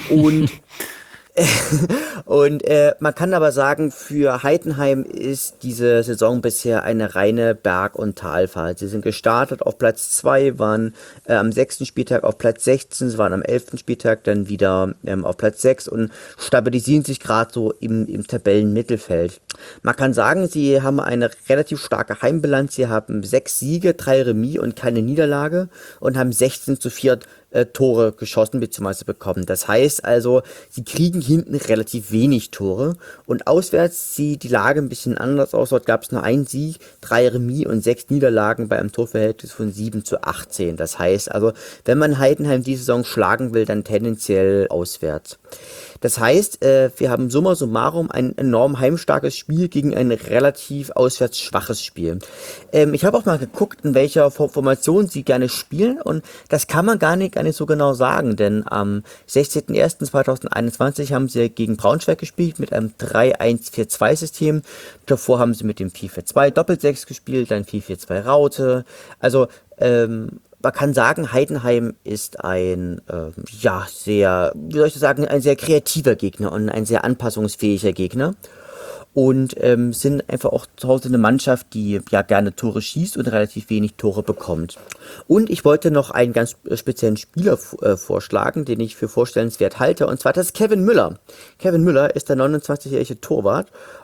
Und man kann aber sagen, für Heidenheim ist diese Saison bisher eine reine Berg- und Talfahrt. Sie sind gestartet auf Platz 2, waren am 6. Spieltag auf Platz 16, sie waren am 11. Spieltag dann wieder auf Platz 6 und stabilisieren sich gerade so im Tabellenmittelfeld. Man kann sagen, sie haben eine relativ starke Heimbilanz. Sie haben 6 Siege, 3 Remis und keine Niederlage und haben 16:4 Tore geschossen bzw. bekommen. Das heißt also, sie kriegen hinten relativ wenig Tore und auswärts sieht die Lage ein bisschen anders aus. Dort gab es nur 1 Sieg, 3 Remis und 6 Niederlagen bei einem Torverhältnis von 7:18. Das heißt also, wenn man Heidenheim die Saison schlagen will, dann tendenziell auswärts. Das heißt, wir haben summa summarum ein enorm heimstarkes Spiel gegen ein relativ auswärts schwaches Spiel. Ich habe auch mal geguckt, in welcher Formation sie gerne spielen und das kann man gar nicht so genau sagen, denn am 16.01.2021 haben sie gegen Braunschweig gespielt mit einem 3-1-4-2-System. Davor haben sie mit dem 4-4-2 Doppel-6 gespielt, dann 4-4-2 Raute. Also, man kann sagen, Heidenheim ist ein sehr kreativer Gegner und ein sehr anpassungsfähiger Gegner. Und sind einfach auch zu Hause eine Mannschaft, die ja gerne Tore schießt und relativ wenig Tore bekommt. Und ich wollte noch einen ganz speziellen Spieler vorschlagen, den ich für vorstellenswert halte, und zwar das ist Kevin Müller. Kevin Müller ist der 29-jährige Torwart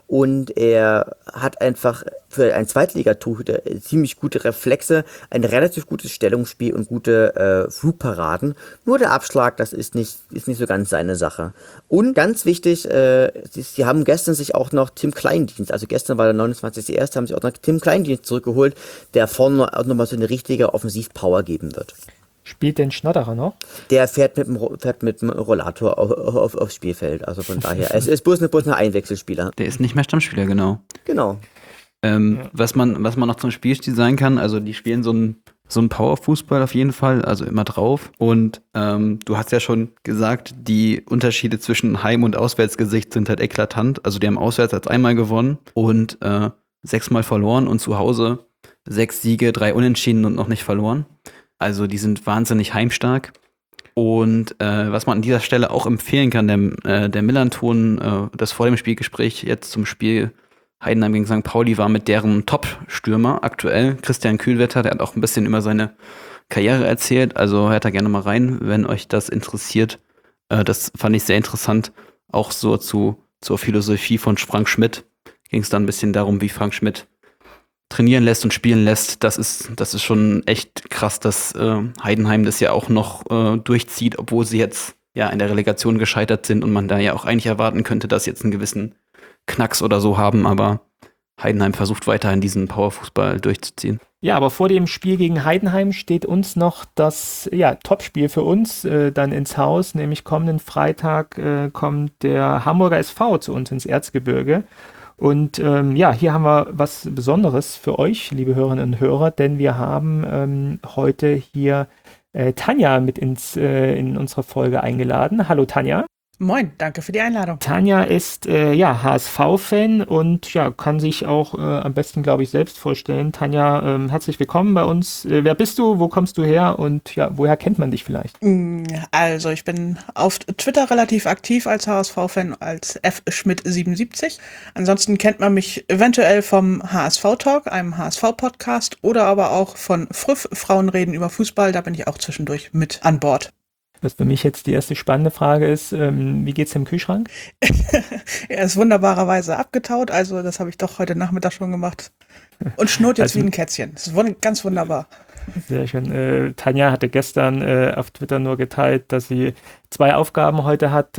und er hat einfach für ein Zweitligatorhüter ziemlich gute Reflexe, ein relativ gutes Stellungsspiel und gute Flugparaden. Nur der Abschlag, das ist nicht so ganz seine Sache. Und ganz wichtig, sie haben gestern sich auch noch Tim Kleindienst, also gestern war der 29.01., haben sie auch noch Tim Kleindienst zurückgeholt, der vorne auch nochmal so eine richtige Offensivpower geben wird. Spielt denn Schnatterer noch? Der fährt mit dem Rollator aufs Spielfeld, also von daher. Es ist bloß eine Einwechselspieler. Der ist nicht mehr Stammspieler, genau. Genau. Was man noch zum Spielstil sagen kann, also die spielen so ein Powerfußball auf jeden Fall, also immer drauf. Und du hast ja schon gesagt, die Unterschiede zwischen Heim- und Auswärtsgesicht sind halt eklatant. Also die haben auswärts als einmal gewonnen und 6-mal verloren und zu Hause 6 Siege, 3 Unentschieden und noch nicht verloren. Also die sind wahnsinnig heimstark. Und was man an dieser Stelle auch empfehlen kann, der Millanton, das vor dem Spielgespräch jetzt zum Spiel Heidenheim gegen St. Pauli war mit deren Top-Stürmer aktuell, Christian Kühlwetter, der hat auch ein bisschen über seine Karriere erzählt, also hört da gerne mal rein, wenn euch das interessiert. Das fand ich sehr interessant, auch so zur Philosophie von Frank Schmidt ging es dann ein bisschen darum, wie Frank Schmidt trainieren lässt und spielen lässt. Das ist schon echt krass, dass Heidenheim das ja auch noch durchzieht, obwohl sie jetzt ja in der Relegation gescheitert sind und man da ja auch eigentlich erwarten könnte, dass sie jetzt einen gewissen Knacks oder so haben, aber Heidenheim versucht weiterhin diesen Powerfußball durchzuziehen. Ja, aber vor dem Spiel gegen Heidenheim steht uns noch das Topspiel für uns dann ins Haus, nämlich kommenden Freitag kommt der Hamburger SV zu uns ins Erzgebirge. Und hier haben wir was Besonderes für euch, liebe Hörerinnen und Hörer, denn wir haben heute hier Tanja mit in unsere Folge eingeladen. Hallo Tanja. Moin, danke für die Einladung. Tanja ist HSV-Fan und kann sich auch am besten, glaube ich, selbst vorstellen. Tanja, herzlich willkommen bei uns. Wer bist du? Wo kommst du her? Und woher kennt man dich vielleicht? Also ich bin auf Twitter relativ aktiv als HSV-Fan, als fschmidt77. Ansonsten kennt man mich eventuell vom HSV-Talk, einem HSV-Podcast, oder aber auch von Früff, Frauen reden über Fußball. Da bin ich auch zwischendurch mit an Bord. Was für mich jetzt die erste spannende Frage ist, wie geht's dem Kühlschrank? Er ist wunderbarerweise abgetaut, also das habe ich doch heute Nachmittag schon gemacht. Und schnurrt jetzt wie ein Kätzchen. Das ist ganz wunderbar. Sehr schön. Tanja hatte gestern auf Twitter nur geteilt, dass sie 2 Aufgaben heute hat,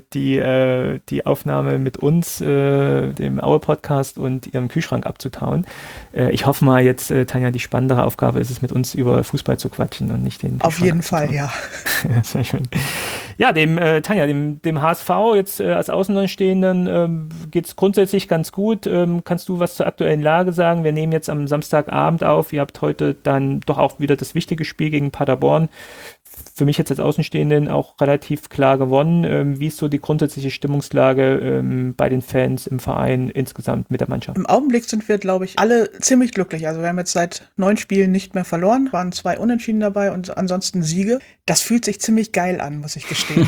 die Aufnahme mit uns, dem Aue-Podcast und ihrem Kühlschrank abzutauen. Ich hoffe mal jetzt, Tanja, die spannendere Aufgabe ist es, mit uns über Fußball zu quatschen und nicht den Kühlschrank auf jeden Fall, ja. Sehr schön. Ja, dem HSV jetzt als Außenstehenden geht es grundsätzlich ganz gut. Kannst du was zur aktuellen Lage sagen? Wir nehmen jetzt am Samstagabend auf. Ihr habt heute dann doch auch wieder das wichtige Spiel gegen Paderborn. Für mich jetzt als Außenstehenden auch relativ klar gewonnen. Wie ist so die grundsätzliche Stimmungslage bei den Fans im Verein insgesamt mit der Mannschaft? Im Augenblick sind wir, glaube ich, alle ziemlich glücklich. Also wir haben jetzt seit 9 Spielen nicht mehr verloren, waren 2 Unentschieden dabei und ansonsten Siege. Das fühlt sich ziemlich geil an, muss ich gestehen.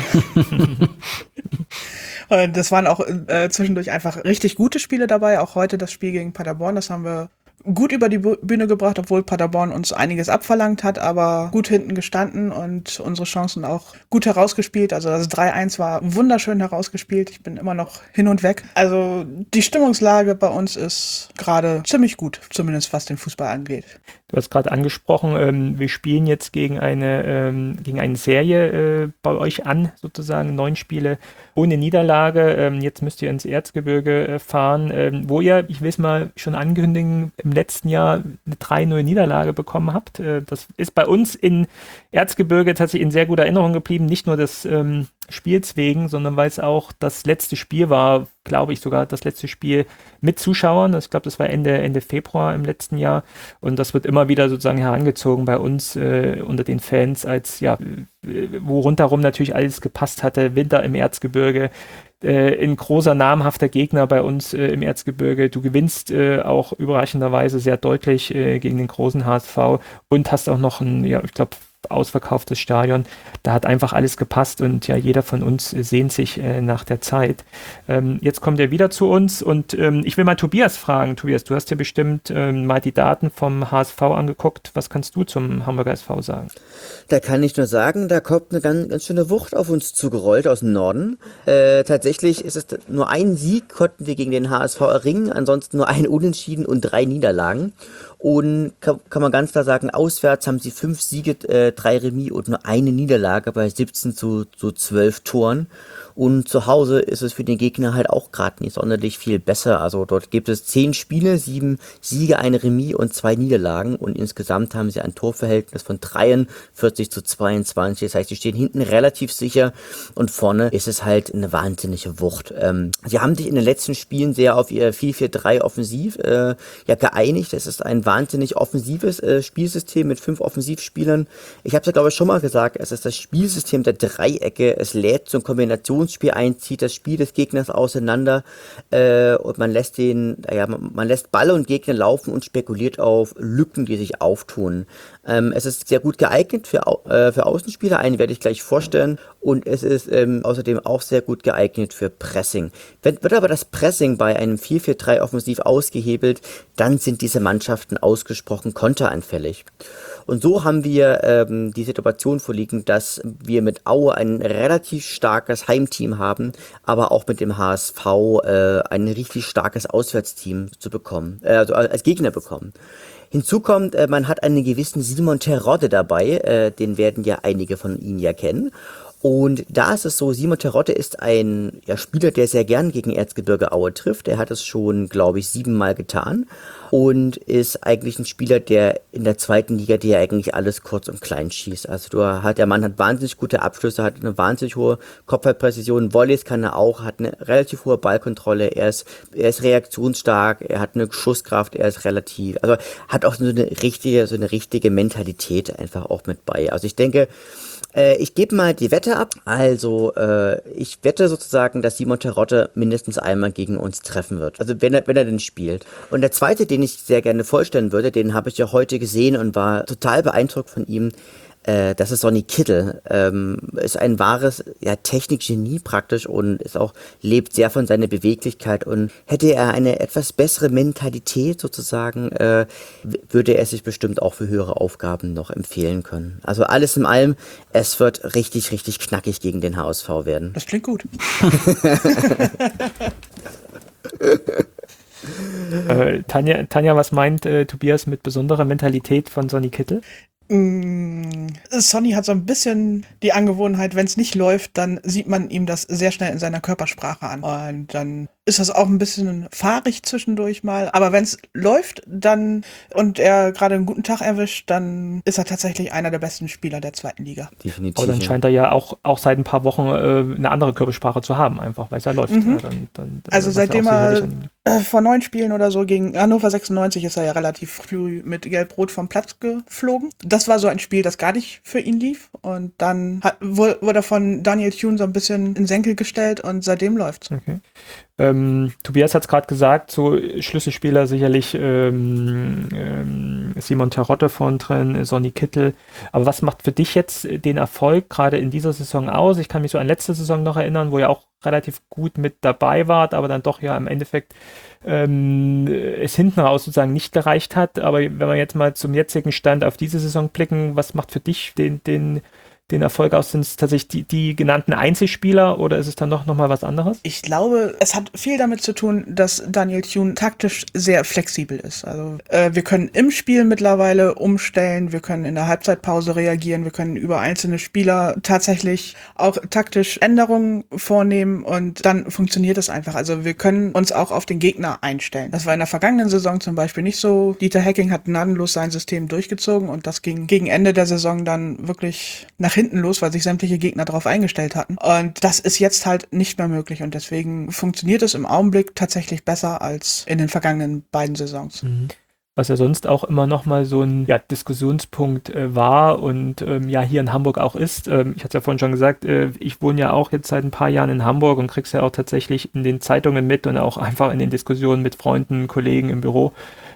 Und das waren auch zwischendurch einfach richtig gute Spiele dabei. Auch heute das Spiel gegen Paderborn, das haben wir gut über die Bühne gebracht, obwohl Paderborn uns einiges abverlangt hat, aber gut hinten gestanden und unsere Chancen auch gut herausgespielt. Also das 3-1 war wunderschön herausgespielt. Ich bin immer noch hin und weg. Also die Stimmungslage bei uns ist gerade ziemlich gut, zumindest was den Fußball angeht. Du hast gerade angesprochen, wir spielen jetzt gegen eine Serie bei euch an, sozusagen 9 Spiele ohne Niederlage. Jetzt müsst ihr ins Erzgebirge fahren, wo ihr, ich will es mal schon ankündigen, im letzten Jahr eine 3-0 Niederlage bekommen habt. Das ist bei uns in Erzgebirge tatsächlich in sehr guter Erinnerung geblieben, nicht nur des Spiels wegen, sondern weil es auch das letzte Spiel war, glaube ich sogar das letzte Spiel mit Zuschauern. Ich glaube, das war Ende Februar im letzten Jahr und das wird immer wieder sozusagen herangezogen bei uns unter den Fans als, wo rundherum natürlich alles gepasst hatte, Winter im Erzgebirge, ein großer, namhafter Gegner bei uns im Erzgebirge. Du gewinnst auch überraschenderweise sehr deutlich gegen den großen HSV und hast auch noch ich glaube, ausverkauftes Stadion. Da hat einfach alles gepasst und ja, jeder von uns sehnt sich nach der Zeit. Jetzt kommt er wieder zu uns und ich will mal Tobias fragen. Tobias, du hast dir bestimmt mal die Daten vom HSV angeguckt. Was kannst du zum Hamburger SV sagen? Da kann ich nur sagen, da kommt eine ganz schöne Wucht auf uns zugerollt aus dem Norden. Tatsächlich ist es nur ein Sieg konnten wir gegen den HSV erringen, ansonsten nur ein Unentschieden und 3 Niederlagen. Und kann man ganz klar sagen, auswärts haben sie 5 Siege, 3 Remis und nur eine Niederlage bei 17:12 Toren. Und zu Hause ist es für den Gegner halt auch gerade nicht sonderlich viel besser. Also dort gibt es 10 Spiele, 7 Siege, 1 Remis und 2 Niederlagen. Und insgesamt haben sie ein Torverhältnis von 43:22. Das heißt, sie stehen hinten relativ sicher und vorne ist es halt eine wahnsinnige Wucht. Sie haben sich in den letzten Spielen sehr auf ihr 4-4-3 offensiv geeinigt. Es ist ein wahnsinnig offensives Spielsystem mit 5 Offensivspielern. Ich habe es ja, glaube ich, schon mal gesagt, es ist das Spielsystem der Dreiecke. Es lädt zum Kombinationsspiel ein, zieht das Spiel des Gegners auseinander und man lässt Ball und Gegner laufen und spekuliert auf Lücken, die sich auftun. Es ist sehr gut geeignet für Außenspieler, einen werde ich gleich vorstellen, und es ist außerdem auch sehr gut geeignet für Pressing. Wird aber das Pressing bei einem 4-4-3 offensiv ausgehebelt, dann sind diese Mannschaften ausgesprochen konteranfällig. Und so haben wir die Situation vorliegen, dass wir mit Aue ein relativ starkes Heimteam haben, aber auch mit dem HSV ein richtig starkes Auswärtsteam zu bekommen, also als Gegner bekommen. Hinzu kommt, man hat einen gewissen Simon Terodde dabei, den werden ja einige von Ihnen ja kennen. Und da ist es so, Simon Terodde ist ein Spieler, der sehr gern gegen Erzgebirge Aue trifft. Er hat es schon, glaube ich, 7-mal getan und ist eigentlich ein Spieler, der in der zweiten Liga, der eigentlich alles kurz und klein schießt. Also der Mann hat wahnsinnig gute Abschlüsse, hat eine wahnsinnig hohe Kopfballpräzision, Volleys kann er auch, hat eine relativ hohe Ballkontrolle, er ist reaktionsstark, er hat eine Schusskraft, er ist hat auch so eine richtige Mentalität einfach auch mit bei. Also ich denke, ich gebe mal die Wette ab. Also ich wette sozusagen, dass Simon Terodde mindestens einmal gegen uns treffen wird. Also wenn er denn spielt. Und der zweite, den ich sehr gerne vorstellen würde, den habe ich ja heute gesehen und war total beeindruckt von ihm. Das ist Sonny Kittel. Ist ein wahres Technikgenie praktisch und lebt sehr von seiner Beweglichkeit. Und hätte er eine etwas bessere Mentalität sozusagen, würde er sich bestimmt auch für höhere Aufgaben noch empfehlen können. Also alles in allem, es wird richtig, richtig knackig gegen den HSV werden. Das klingt gut. Tanja, was meint Tobias mit besonderer Mentalität von Sonny Kittel? Sonny hat so ein bisschen die Angewohnheit, wenn es nicht läuft, dann sieht man ihm das sehr schnell in seiner Körpersprache an. Und dann ist das auch ein bisschen fahrig zwischendurch mal. Aber wenn es läuft, dann und er gerade einen guten Tag erwischt, dann ist er tatsächlich einer der besten Spieler der zweiten Liga. Definitiv. Aber dann scheint er ja auch seit ein paar Wochen eine andere Körpersprache zu haben, einfach weil es ja läuft. Mhm. Dann also seitdem er vor 9 Spielen oder so gegen Hannover 96 ist er ja relativ früh mit Gelb-Rot vom Platz geflogen. Das war so ein Spiel, das gar nicht für ihn lief. Und dann wurde er von Daniel Thune so ein bisschen in Senkel gestellt und seitdem läuft's. Okay. Tobias hat es gerade gesagt, so Schlüsselspieler sicherlich Simon Terodde vorn drin, Sonny Kittel. Aber was macht für dich jetzt den Erfolg gerade in dieser Saison aus? Ich kann mich so an letzte Saison noch erinnern, wo ihr auch relativ gut mit dabei wart, aber dann doch ja im Endeffekt es hinten raus sozusagen nicht gereicht hat. Aber wenn wir jetzt mal zum jetzigen Stand auf diese Saison blicken, was macht für dich den Erfolg aus? Sind es tatsächlich die genannten Einzelspieler oder ist es dann noch mal was anderes? Ich glaube, es hat viel damit zu tun, dass Daniel Thune taktisch sehr flexibel ist. Also wir können im Spiel mittlerweile umstellen, wir können in der Halbzeitpause reagieren, wir können über einzelne Spieler tatsächlich auch taktisch Änderungen vornehmen und dann funktioniert es einfach. Also wir können uns auch auf den Gegner einstellen. Das war in der vergangenen Saison zum Beispiel nicht so. Dieter Hecking hat gnadenlos sein System durchgezogen und das ging gegen Ende der Saison dann wirklich nach hinten los, weil sich sämtliche Gegner darauf eingestellt hatten. Und das ist jetzt halt nicht mehr möglich und deswegen funktioniert es im Augenblick tatsächlich besser als in den vergangenen beiden Saisons. Mhm. Was ja sonst auch immer noch mal so ein Diskussionspunkt war und hier in Hamburg auch ist. Ich hatte es ja vorhin schon gesagt, ich wohne ja auch jetzt seit ein paar Jahren in Hamburg und krieg's ja auch tatsächlich in den Zeitungen mit und auch einfach in den Diskussionen mit Freunden, Kollegen im Büro,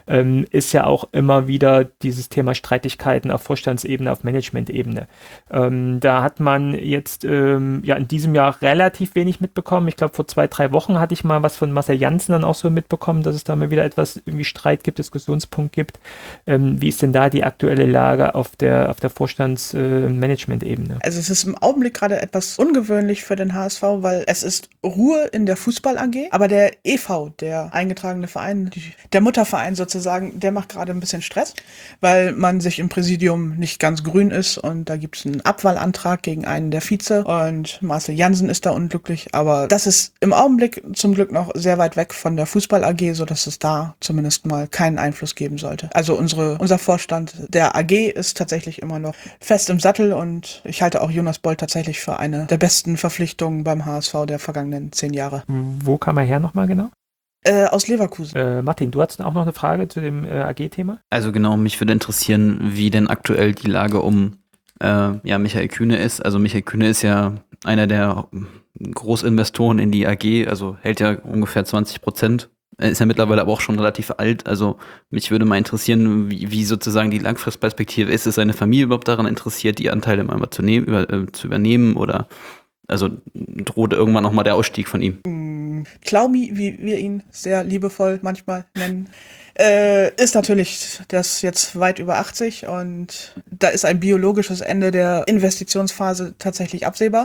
ist ja auch immer wieder dieses Thema Streitigkeiten auf Vorstandsebene, auf Managementebene. Da hat man jetzt ja in diesem Jahr relativ wenig mitbekommen. Ich glaube, vor 2-3 Wochen hatte ich mal was von Marcel Janssen dann auch so mitbekommen, dass es da mal wieder etwas irgendwie Streit gibt, Diskussionspunkt gibt. Wie ist denn da die aktuelle Lage auf der Vorstandsmanagement-Ebene? Also es ist im Augenblick gerade etwas ungewöhnlich für den HSV, weil es ist Ruhe in der Fußball-AG, aber der EV, der eingetragene Verein, der Mutterverein sozusagen, der macht gerade ein bisschen Stress, weil man sich im Präsidium nicht ganz grün ist und da gibt es einen Abwahlantrag gegen einen der Vize und Marcel Janssen ist da unglücklich, aber das ist im Augenblick zum Glück noch sehr weit weg von der Fußball-AG, sodass es da zumindest mal keinen Einfluss geben sollte. Also unser Vorstand der AG ist tatsächlich immer noch fest im Sattel und ich halte auch Jonas Bold tatsächlich für eine der besten Verpflichtungen beim HSV der vergangenen 10 Jahre. Wo kam er her nochmal genau? Aus Leverkusen. Martin, du hattest auch noch eine Frage zu dem AG-Thema? Also genau, mich würde interessieren, wie denn aktuell die Lage um Michael Kühne ist. Also Michael Kühne ist ja einer der Großinvestoren in die AG, also hält ja ungefähr 20%. Er ist ja mittlerweile aber auch schon relativ alt. Also mich würde mal interessieren, wie sozusagen die Langfristperspektive ist. Ist seine Familie überhaupt daran interessiert, die Anteile mal zu übernehmen? Oder also droht irgendwann nochmal der Ausstieg von ihm? Klaumi, wie wir ihn sehr liebevoll manchmal nennen, ist natürlich das jetzt weit über 80 und da ist ein biologisches Ende der Investitionsphase tatsächlich absehbar.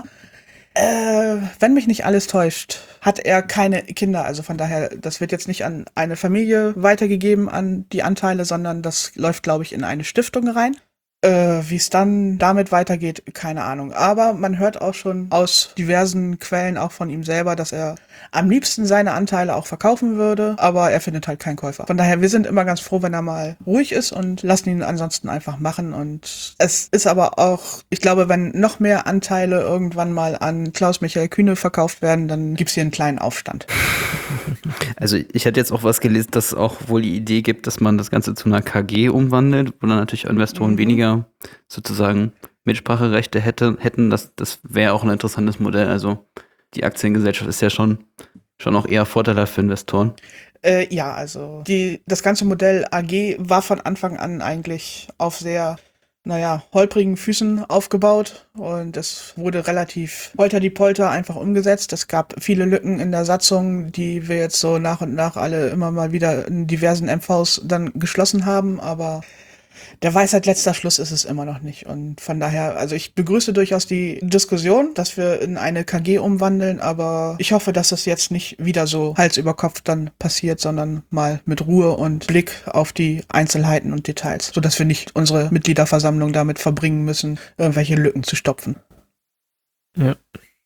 Wenn mich nicht alles täuscht, hat er keine Kinder. Also von daher, das wird jetzt nicht an eine Familie weitergegeben, an die Anteile, sondern das läuft, glaube ich, in eine Stiftung rein. Wie es dann damit weitergeht, keine Ahnung. Aber man hört auch schon aus diversen Quellen, auch von ihm selber, dass er am liebsten seine Anteile auch verkaufen würde, aber er findet halt keinen Käufer. Von daher, wir sind immer ganz froh, wenn er mal ruhig ist und lassen ihn ansonsten einfach machen. Und es ist aber auch, ich glaube, wenn noch mehr Anteile irgendwann mal an Klaus-Michael Kühne verkauft werden, dann gibt's hier einen kleinen Aufstand. Also ich hätte jetzt auch was gelesen, dass es auch wohl die Idee gibt, dass man das Ganze zu einer KG umwandelt, wo dann natürlich Investoren weniger sozusagen Mitspracherechte hätten. Das wäre auch ein interessantes Modell. Also die Aktiengesellschaft ist ja schon auch eher vorteilhaft für Investoren. Ja, also das ganze Modell AG war von Anfang an eigentlich auf sehr holprigen Füßen aufgebaut und es wurde relativ holter-die-Polter einfach umgesetzt. Es gab viele Lücken in der Satzung, die wir jetzt so nach und nach alle immer mal wieder in diversen MVs dann geschlossen haben, aber der Weisheit letzter Schluss ist es immer noch nicht. Und von daher, also ich begrüße durchaus die Diskussion, dass wir in eine KG umwandeln, aber ich hoffe, dass das jetzt nicht wieder so Hals über Kopf dann passiert, sondern mal mit Ruhe und Blick auf die Einzelheiten und Details, sodass wir nicht unsere Mitgliederversammlung damit verbringen müssen, irgendwelche Lücken zu stopfen. Ja.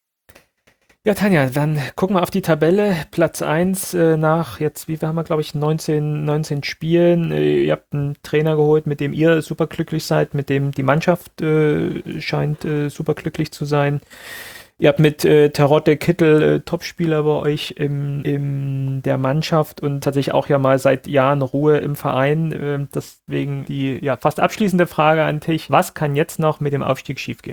Ja, Tanja, dann gucken wir auf die Tabelle. Platz 1 nach jetzt, wie wir haben wir, glaube ich, 19 Spielen. Ihr habt einen Trainer geholt, mit dem ihr super glücklich seid, mit dem die Mannschaft scheint super glücklich zu sein. Ihr habt mit Terodde, Kittel Topspieler bei euch in der Mannschaft und tatsächlich auch ja mal seit Jahren Ruhe im Verein. Deswegen die fast abschließende Frage an dich. Was kann jetzt noch mit dem Aufstieg schiefgehen?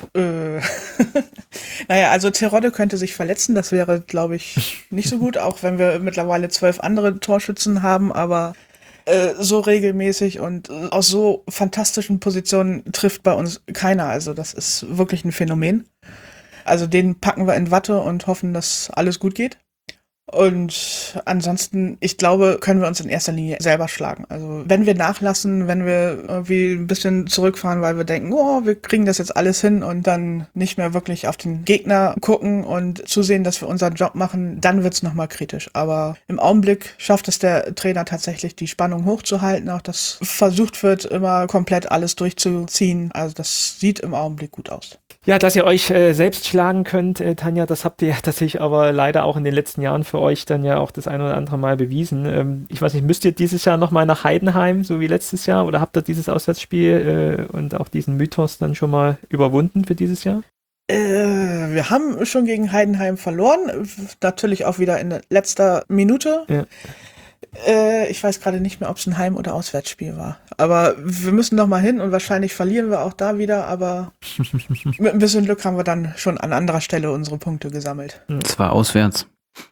Naja, also Terodde könnte sich verletzen. Das wäre, glaube ich, nicht so gut, auch wenn wir mittlerweile 12 andere Torschützen haben, aber so regelmäßig und aus so fantastischen Positionen trifft bei uns keiner. Also das ist wirklich ein Phänomen. Also den packen wir in Watte und hoffen, dass alles gut geht. Und ansonsten, ich glaube, können wir uns in erster Linie selber schlagen. Also wenn wir nachlassen, wenn wir irgendwie ein bisschen zurückfahren, weil wir denken, wir kriegen das jetzt alles hin und dann nicht mehr wirklich auf den Gegner gucken und zusehen, dass wir unseren Job machen, dann wird's nochmal kritisch. Aber im Augenblick schafft es der Trainer tatsächlich, die Spannung hochzuhalten, auch dass versucht wird, immer komplett alles durchzuziehen. Also das sieht im Augenblick gut aus. Ja, dass ihr euch selbst schlagen könnt, Tanja, das habt ihr ja tatsächlich aber leider auch in den letzten Jahren für euch dann ja auch das ein oder andere Mal bewiesen. Ich weiß nicht, müsst ihr dieses Jahr nochmal nach Heidenheim, so wie letztes Jahr, oder habt ihr dieses Auswärtsspiel und auch diesen Mythos dann schon mal überwunden für dieses Jahr? Wir haben schon gegen Heidenheim verloren, natürlich auch wieder in letzter Minute. Ja. Ich weiß gerade nicht mehr, ob es ein Heim- oder Auswärtsspiel war. Aber wir müssen noch mal hin und wahrscheinlich verlieren wir auch da wieder, aber mit ein bisschen Glück haben wir dann schon an anderer Stelle unsere Punkte gesammelt. Es war auswärts.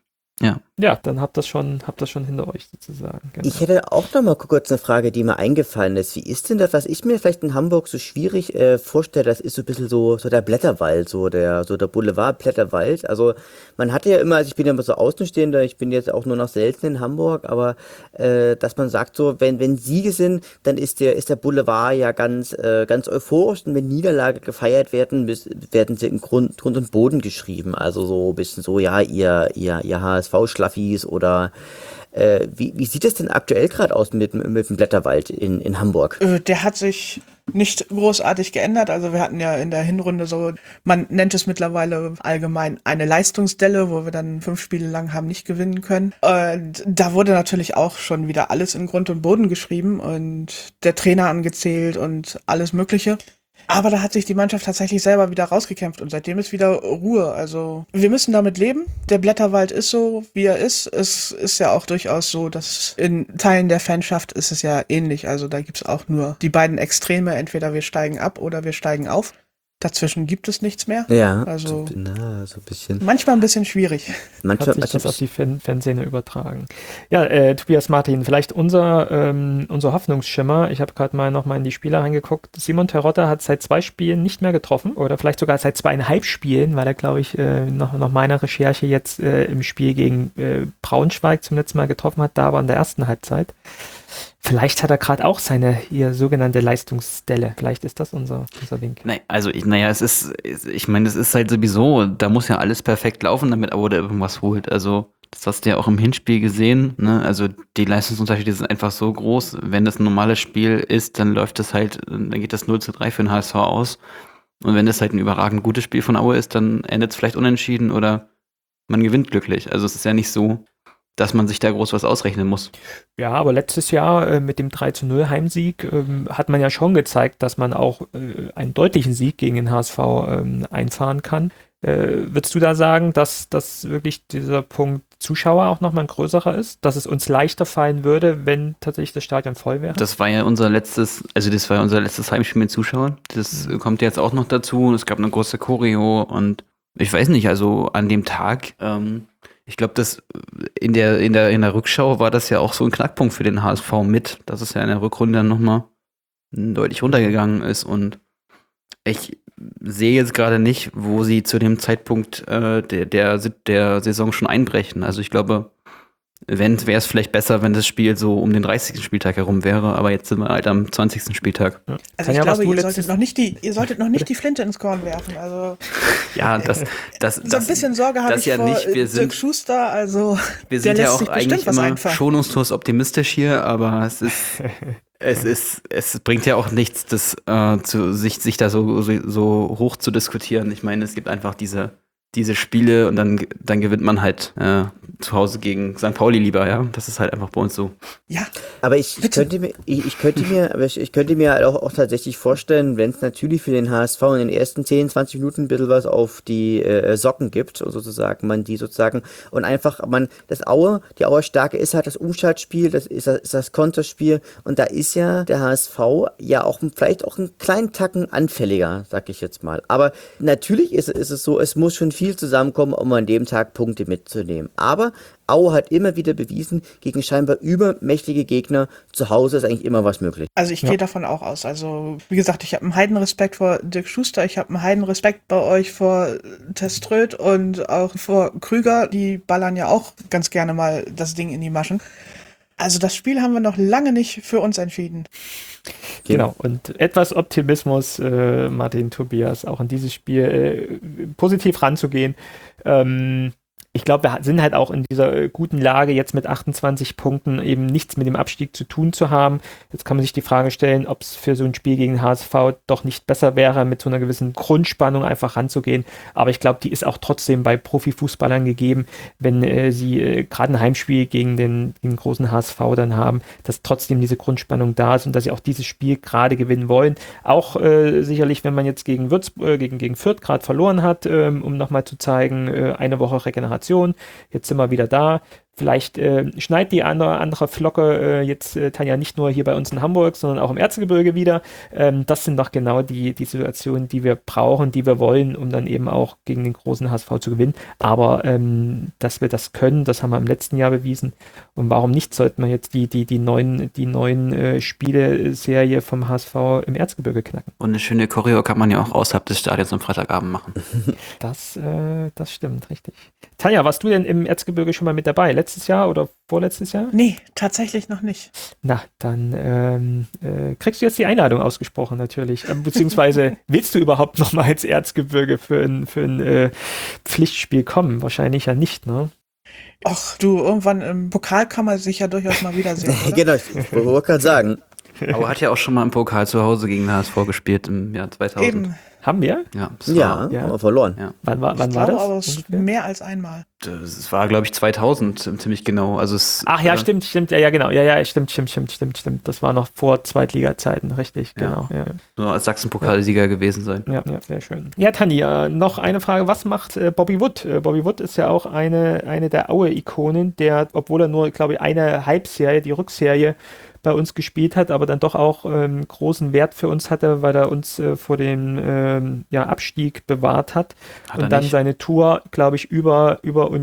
Ja, dann habt das schon hinter euch sozusagen. Genau. Ich hätte auch noch mal kurz eine Frage, die mir eingefallen ist. Wie ist denn das, was ich mir vielleicht in Hamburg so schwierig vorstelle, das ist so ein bisschen so der Blätterwald, so der Boulevard Blätterwald. Also man hatte ja immer, also ich bin ja immer so Außenstehender, ich bin jetzt auch nur noch selten in Hamburg, aber dass man sagt so, wenn Siege sind, dann ist der Boulevard ja ganz euphorisch, und wenn Niederlage gefeiert werden, werden sie in Grund und Boden geschrieben. Also so ein bisschen so, ja, ihr HSV-Schlaffis oder wie sieht es denn aktuell gerade aus mit dem Blätterwald in Hamburg? Der hat sich nicht großartig geändert. Also wir hatten ja in der Hinrunde so, man nennt es mittlerweile allgemein eine Leistungsdelle, wo wir dann 5 Spiele lang haben nicht gewinnen können. Und da wurde natürlich auch schon wieder alles in Grund und Boden geschrieben und der Trainer angezählt und alles Mögliche. Aber da hat sich die Mannschaft tatsächlich selber wieder rausgekämpft und seitdem ist wieder Ruhe. Also wir müssen damit leben. Der Blätterwald ist so, wie er ist. Es ist ja auch durchaus so, dass in Teilen der Fanschaft ist es ja ähnlich. Also da gibt's auch nur die beiden Extreme. Entweder wir steigen ab oder wir steigen auf. Dazwischen gibt es nichts mehr. Ja, Also so ein bisschen. manchmal ein bisschen schwierig. Hat sich das auf die Fanszene übertragen. Ja, Tobias Martin, vielleicht unser Hoffnungsschimmer. Ich habe gerade mal nochmal in die Spieler reingeguckt. Simon Terodde hat seit 2 Spielen nicht mehr getroffen oder vielleicht sogar seit 2,5 Spielen, weil er, glaube ich, nach meiner Recherche jetzt im Spiel gegen Braunschweig zum letzten Mal getroffen hat, da aber in der ersten Halbzeit. Vielleicht hat er gerade auch seine hier sogenannte Leistungsdelle. Vielleicht ist das unser Wink. Ich meine, es ist halt sowieso, da muss ja alles perfekt laufen, damit Aue da irgendwas holt. Also, das hast du ja auch im Hinspiel gesehen, ne? Also, die Leistungsunterschiede sind einfach so groß. Wenn das ein normales Spiel ist, dann geht das 0:3 für den HSV aus. Und wenn das halt ein überragend gutes Spiel von Aue ist, dann endet es vielleicht unentschieden oder man gewinnt glücklich. Also, es ist ja nicht so, dass man sich da groß was ausrechnen muss. Ja, aber letztes Jahr mit dem 3:0 Heimsieg hat man ja schon gezeigt, dass man auch einen deutlichen Sieg gegen den HSV einfahren kann. Würdest du da sagen, dass wirklich dieser Punkt Zuschauer auch nochmal ein größerer ist? Dass es uns leichter fallen würde, wenn tatsächlich das Stadion voll wäre? Das war ja unser letztes Heimspiel mit Zuschauern. Das kommt jetzt auch noch dazu. Es gab eine große Choreo und ich weiß nicht, also an dem Tag, ich glaube, dass in der Rückschau war das ja auch so ein Knackpunkt für den HSV mit, dass es ja in der Rückrunde dann nochmal deutlich runtergegangen ist und ich sehe jetzt gerade nicht, wo sie zu dem Zeitpunkt der Saison schon einbrechen. Also ich glaube, wäre es vielleicht besser, wenn das Spiel so um den 30. Spieltag herum wäre, aber jetzt sind wir halt am 20. Spieltag. Ja. Also ich glaube, ihr solltet noch nicht die Flinte ins Korn werfen. Also ja, so ein bisschen Sorge habe ich ja vor nicht. Dirk Schuster. Also wir sind ja auch sich eigentlich was immer einfallen. schonungslos optimistisch hier, aber es bringt ja auch nichts, sich da so hoch zu diskutieren. Ich meine, es gibt einfach diese Spiele und dann gewinnt man halt zu Hause gegen St. Pauli lieber, ja. Das ist halt einfach bei uns so. Ja. Aber ich könnte mir auch tatsächlich vorstellen, wenn es natürlich für den HSV in den ersten 10, 20 Minuten ein bisschen was auf die Socken gibt, sozusagen, und einfach, die Auer Stärke ist halt das Umschaltspiel, das ist das Konterspiel und da ist ja der HSV ja auch vielleicht auch einen kleinen Tacken anfälliger, sag ich jetzt mal. Aber natürlich ist es so, es muss schon viel zusammenkommen, um an dem Tag Punkte mitzunehmen. Aber Aue hat immer wieder bewiesen, gegen scheinbar übermächtige Gegner zu Hause ist eigentlich immer was möglich. Also ich gehe davon auch aus. Also wie gesagt, ich habe einen Heidenrespekt vor Dirk Schuster, ich habe einen Heidenrespekt bei euch vor Teströd und auch vor Krüger. Die ballern ja auch ganz gerne mal das Ding in die Maschen. Also das Spiel haben wir noch lange nicht für uns entschieden. Genau, und etwas Optimismus, Martin, Tobias, auch in dieses Spiel positiv ranzugehen. Ich glaube, wir sind halt auch in dieser guten Lage, jetzt mit 28 Punkten eben nichts mit dem Abstieg zu tun zu haben. Jetzt kann man sich die Frage stellen, ob es für so ein Spiel gegen HSV doch nicht besser wäre, mit so einer gewissen Grundspannung einfach ranzugehen. Aber ich glaube, die ist auch trotzdem bei Profifußballern gegeben, wenn sie gerade ein Heimspiel gegen den großen HSV dann haben, dass trotzdem diese Grundspannung da ist und dass sie auch dieses Spiel gerade gewinnen wollen. Auch sicherlich, wenn man jetzt gegen Fürth gerade verloren hat, um nochmal zu zeigen, eine Woche Regeneration. Jetzt sind wir wieder da. Vielleicht schneit die andere Flocke jetzt, Tanja, nicht nur hier bei uns in Hamburg, sondern auch im Erzgebirge wieder. Das sind doch genau die Situationen, die wir brauchen, die wir wollen, um dann eben auch gegen den großen HSV zu gewinnen. Aber dass wir das können, das haben wir im letzten Jahr bewiesen. Und warum nicht, sollten wir jetzt die neuen Spiele-Serie vom HSV im Erzgebirge knacken? Und eine schöne Choreo kann man ja auch außerhalb des Stadions am Freitagabend machen. Das stimmt, richtig. Tanja, warst du denn im Erzgebirge schon mal mit dabei? Letztes Jahr oder vorletztes Jahr? Nee, tatsächlich noch nicht. Na, dann kriegst du jetzt die Einladung ausgesprochen natürlich. Beziehungsweise willst du überhaupt noch mal ins Erzgebirge für ein Pflichtspiel kommen? Wahrscheinlich ja nicht, ne? Ach du, irgendwann im Pokal kann man sich ja durchaus mal wiedersehen, oder? Genau, ich wollte gerade sagen. Aber hat ja auch schon mal im Pokal zu Hause gegen den HSV gespielt im Jahr 2000. Eben. Haben wir? Ja, Ja, Ja. haben wir verloren. Ja. Wann war Ich das? glaube aber ungefähr? mehr als einmal. Das war, glaube ich, 2000 ziemlich genau. Also Ach ja, stimmt, ja, genau. Ja, stimmt. Das war noch vor Zweitliga-Zeiten, richtig, Ja. genau. Ja. nur als Sachsen-Pokalsieger gewesen sein. Ja, sehr schön. Ja, Tanja, noch eine Frage. Was macht Bobby Wood? Bobby Wood ist ja auch eine der Aue-Ikonen, der, obwohl er nur, glaube ich, eine Halbserie, die Rückserie, bei uns gespielt hat, aber dann doch auch großen Wert für uns hatte, weil er uns vor dem Abstieg bewahrt hat. Hat er Und dann nicht. seine Tour, glaube ich, über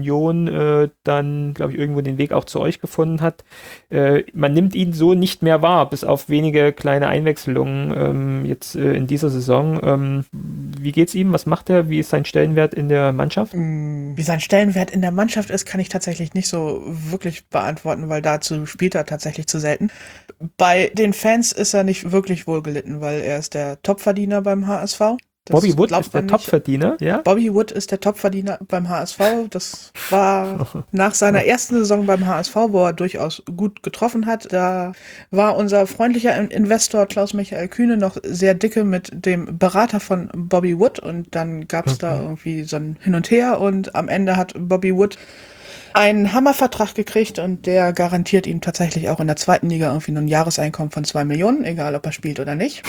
Union dann, glaube ich, irgendwo den Weg auch zu euch gefunden hat. Man nimmt ihn so nicht mehr wahr, bis auf wenige kleine Einwechslungen jetzt in dieser Saison. Wie geht's ihm? Was macht er? Wie ist sein Stellenwert in der Mannschaft? Wie sein Stellenwert in der Mannschaft ist, kann ich tatsächlich nicht so wirklich beantworten, weil dazu spielt er tatsächlich zu selten. Bei den Fans ist er nicht wirklich wohlgelitten, weil er ist der Topverdiener beim HSV. Das Bobby Wood glaubt ist der man nicht. Topverdiener, ja? Bobby Wood ist der Topverdiener beim HSV. Das war nach seiner ersten Saison beim HSV, wo er durchaus gut getroffen hat. Da war unser freundlicher Investor Klaus-Michael Kühne noch sehr dicke mit dem Berater von Bobby Wood und dann gab es da irgendwie so ein Hin und Her und am Ende hat Bobby Wood einen Hammervertrag gekriegt und der garantiert ihm tatsächlich auch in der zweiten Liga irgendwie ein Jahreseinkommen von 2 Millionen, egal ob er spielt oder nicht.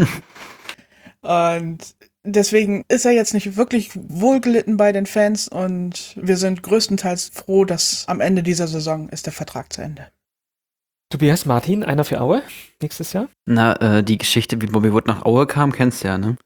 Und deswegen ist er jetzt nicht wirklich wohlgelitten bei den Fans und wir sind größtenteils froh, dass am Ende dieser Saison ist der Vertrag zu Ende. Tobias Martin, einer für Aue nächstes Jahr. Na, die Geschichte, wie Bobby Wood nach Aue kam, kennst du ja, ne?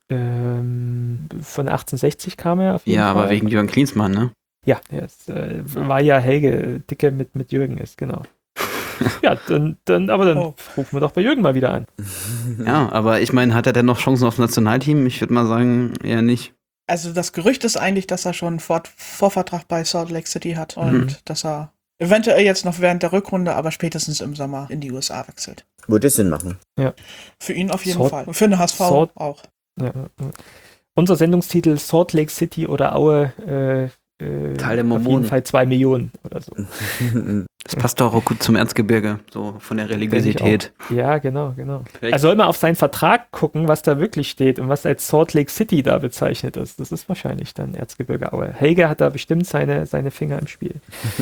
Von 1860 kam er auf jeden Ja, Fall. aber wegen Jürgen Klinsmann, ne? Ja, es war ja Helge Dicke mit Jürgen ist, genau. Ja, dann rufen wir doch bei Jürgen mal wieder an. Ja, aber ich meine, hat er denn noch Chancen aufs Nationalteam? Ich würde mal sagen, eher nicht. Also das Gerücht ist eigentlich, dass er schon einen Vorvertrag bei Salt Lake City hat und dass er eventuell jetzt noch während der Rückrunde, aber spätestens im Sommer in die USA wechselt. Würde Sinn machen. Für ihn auf jeden Salt- Fall. Und für den HSV Salt- auch. Ja. Unser Sendungstitel Salt Lake City oder Aue Teil der auf Mormonen. jeden Fall 2 Millionen oder so. Das passt doch auch gut zum Erzgebirge, so von der Religiosität. Ja, genau. Vielleicht- Er soll mal auf seinen Vertrag gucken, was da wirklich steht und was als Salt Lake City da bezeichnet ist. Das ist wahrscheinlich dann Erzgebirge Aue. Helge hat da bestimmt seine Finger im Spiel.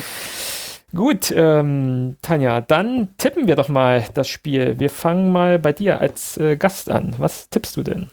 Gut, Tanja, dann tippen wir doch mal das Spiel. Wir fangen mal bei dir als Gast an. Was tippst du denn?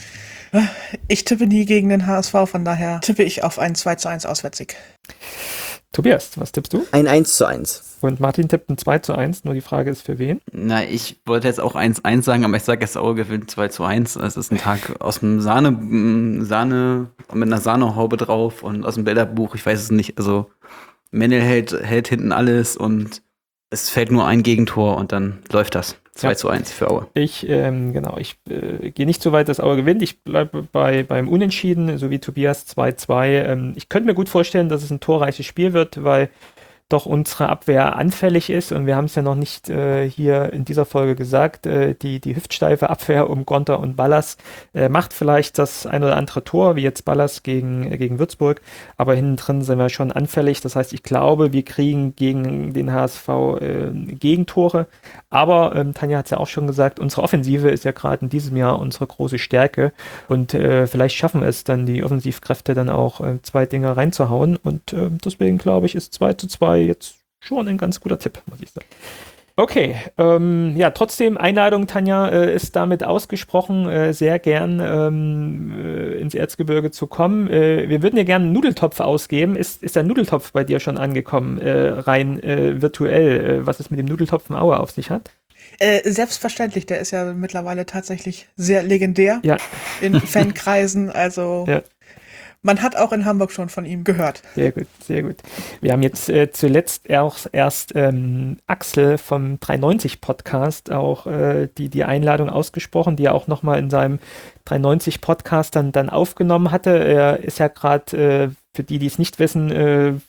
Ich tippe nie gegen den HSV, von daher tippe ich auf einen 2:1 Auswärtssieg. Tobias, was tippst du? Ein 1:1. Und Martin tippt ein 2:1, nur die Frage ist für wen? Na, ich wollte jetzt auch 1-1 sagen, aber ich sage jetzt Aue gewinnt 2:1. Es ist ein Tag aus dem Sahne mit einer Sahnehaube drauf und aus dem Bilderbuch, ich weiß es nicht. Also Mendel hält hinten alles und es fällt nur ein Gegentor und dann läuft das. 2:1 für Aue. Ich gehe nicht so weit, dass Aue gewinnt. Ich bleibe beim Unentschieden, so wie Tobias 2:2. Ich könnte mir gut vorstellen, dass es ein torreiches Spiel wird, weil doch unsere Abwehr anfällig ist und wir haben es ja noch nicht hier in dieser Folge gesagt, die hüftsteife Abwehr um Gonter und Ballas macht vielleicht das ein oder andere Tor, wie jetzt Ballas gegen Würzburg, aber hinten drin sind wir schon anfällig, das heißt, ich glaube, wir kriegen gegen den HSV Gegentore, aber Tanja hat es ja auch schon gesagt, unsere Offensive ist ja gerade in diesem Jahr unsere große Stärke und vielleicht schaffen es dann die Offensivkräfte dann auch 2 Dinger reinzuhauen und deswegen glaube ich, ist 2:2 jetzt schon ein ganz guter Tipp, muss ich sagen. Okay, ja, trotzdem Einladung, Tanja, ist damit ausgesprochen, sehr gern ins Erzgebirge zu kommen. Wir würden dir gerne einen Nudeltopf ausgeben. Ist der Nudeltopf bei dir schon angekommen, rein virtuell, was es mit dem Nudeltopf in Aue auf sich hat? Selbstverständlich, der ist ja mittlerweile tatsächlich sehr legendär Ja. in Fankreisen, also Ja. man hat auch in Hamburg schon von ihm gehört. Sehr gut, sehr gut. Wir haben jetzt zuletzt erst Axel vom 390-Podcast auch die Einladung ausgesprochen, die er auch nochmal in seinem 390-Podcast dann aufgenommen hatte. Er ist ja gerade, für die es nicht wissen,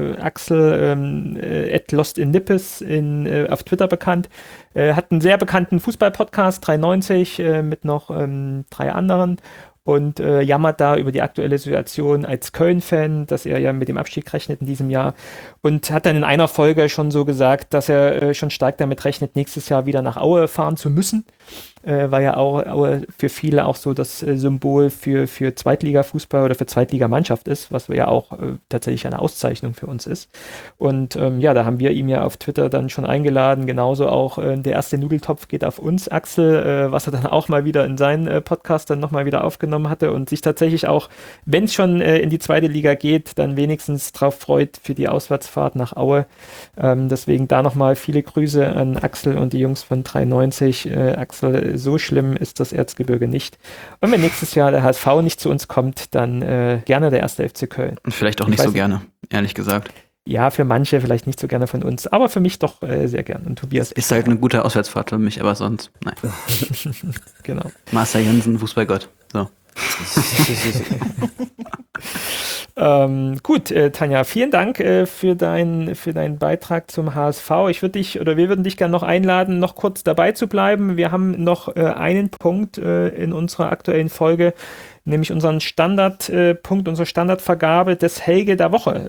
Axel @Lost in Nippes auf Twitter bekannt. Hat einen sehr bekannten Fußball-Podcast, 390, mit noch 3 anderen. Und jammert da über die aktuelle Situation als Köln-Fan, dass er ja mit dem Abstieg rechnet in diesem Jahr, und hat dann in einer Folge schon so gesagt, dass er schon stark damit rechnet, nächstes Jahr wieder nach Aue fahren zu müssen, weil ja Aue für viele auch so das Symbol für Zweitliga-Fußball oder für Zweitligamannschaft ist, was ja auch tatsächlich eine Auszeichnung für uns ist. Und ja, da haben wir ihm ja auf Twitter dann schon eingeladen, genauso auch der erste Nudeltopf geht auf uns, Axel, was er dann auch mal wieder in seinen Podcast dann nochmal wieder aufgenommen hatte und sich tatsächlich auch, wenn es schon in die zweite Liga geht, dann wenigstens drauf freut für die Auswärtsfahrt nach Aue. Deswegen da nochmal viele Grüße an Axel und die Jungs von 390. Axel, so schlimm ist das Erzgebirge nicht. Und wenn nächstes Jahr der HSV nicht zu uns kommt, dann gerne der 1. FC Köln. Vielleicht auch nicht so gerne, ehrlich gesagt. Ja, für manche vielleicht nicht so gerne von uns, aber für mich doch sehr gern. Und Tobias ist halt eine gute Auswärtsfahrt für mich, aber sonst, nein. Genau. Marcel Jensen, Fußballgott. So. Gut, Tanja, vielen Dank für deinen Beitrag zum HSV. Wir würden dich gerne noch einladen, noch kurz dabei zu bleiben. Wir haben noch einen Punkt in unserer aktuellen Folge, nämlich unseren Standardpunkt, unsere Standardvergabe des Helge der Woche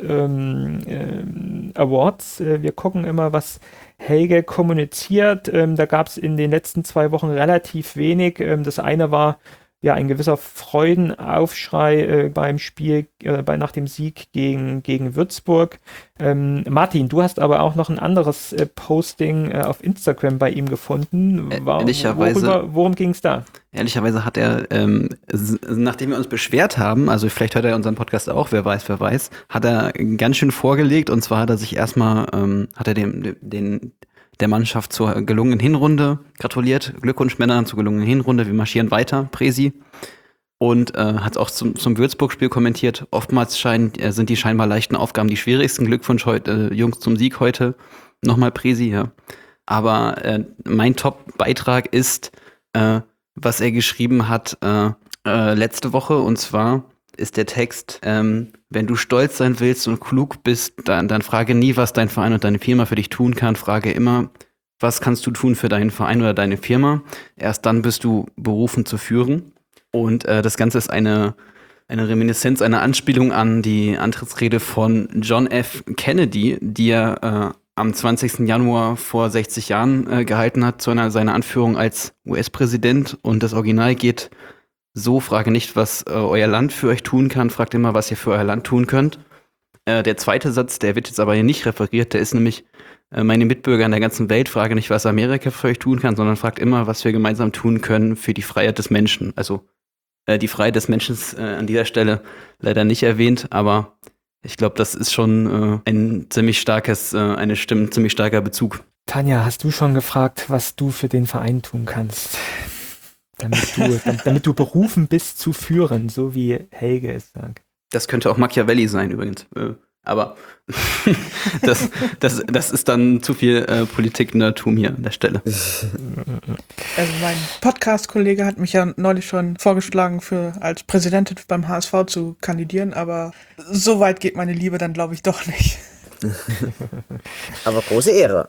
Awards. Wir gucken immer, was Helge kommuniziert. Da gab es in den letzten 2 Wochen relativ wenig. Das eine war ja ein gewisser Freudenaufschrei beim Spiel, nach dem Sieg gegen Würzburg. Martin, du hast aber auch noch ein anderes Posting auf Instagram bei ihm gefunden. Worum ging es da? Ehrlicherweise hat er, nachdem wir uns beschwert haben, also vielleicht hört er unseren Podcast auch, wer weiß, hat er ganz schön vorgelegt, und zwar hat er sich erstmal, hat er der Mannschaft zur gelungenen Hinrunde gratuliert. Glückwunsch Männer zur gelungenen Hinrunde. Wir marschieren weiter, Presi. Und hat auch zum Würzburg-Spiel kommentiert. Oftmals sind die scheinbar leichten Aufgaben die schwierigsten. Glückwunsch heute, Jungs, zum Sieg heute. Nochmal Presi, ja. Aber mein Top-Beitrag ist, was er geschrieben hat letzte Woche. Und zwar ist der Text, wenn du stolz sein willst und klug bist, dann frage nie, was dein Verein und deine Firma für dich tun kann. Frage immer, was kannst du tun für deinen Verein oder deine Firma? Erst dann bist du berufen zu führen. Und das Ganze ist eine Reminiszenz, eine Anspielung an die Antrittsrede von John F. Kennedy, die er am 20. Januar vor 60 Jahren gehalten hat, zu seiner Anführung als US-Präsident. Und das Original geht so: frage nicht, was euer Land für euch tun kann, fragt immer, was ihr für euer Land tun könnt. Der zweite Satz, der wird jetzt aber hier nicht referiert, der ist nämlich: meine Mitbürger in der ganzen Welt, frage nicht, was Amerika für euch tun kann, sondern fragt immer, was wir gemeinsam tun können für die Freiheit des Menschen. Also die Freiheit des Menschen an dieser Stelle leider nicht erwähnt, aber ich glaube, das ist schon ein ziemlich starker Bezug. Tanja, hast du schon gefragt, was du für den Verein tun kannst? Damit du berufen bist zu führen, so wie Helge es sagt. Das könnte auch Machiavelli sein übrigens. Aber das ist dann zu viel Politik-Nerdtum hier an der Stelle. Also mein Podcast-Kollege hat mich ja neulich schon vorgeschlagen, als Präsidentin beim HSV zu kandidieren, aber so weit geht meine Liebe dann, glaube ich, doch nicht. Aber große Ehre.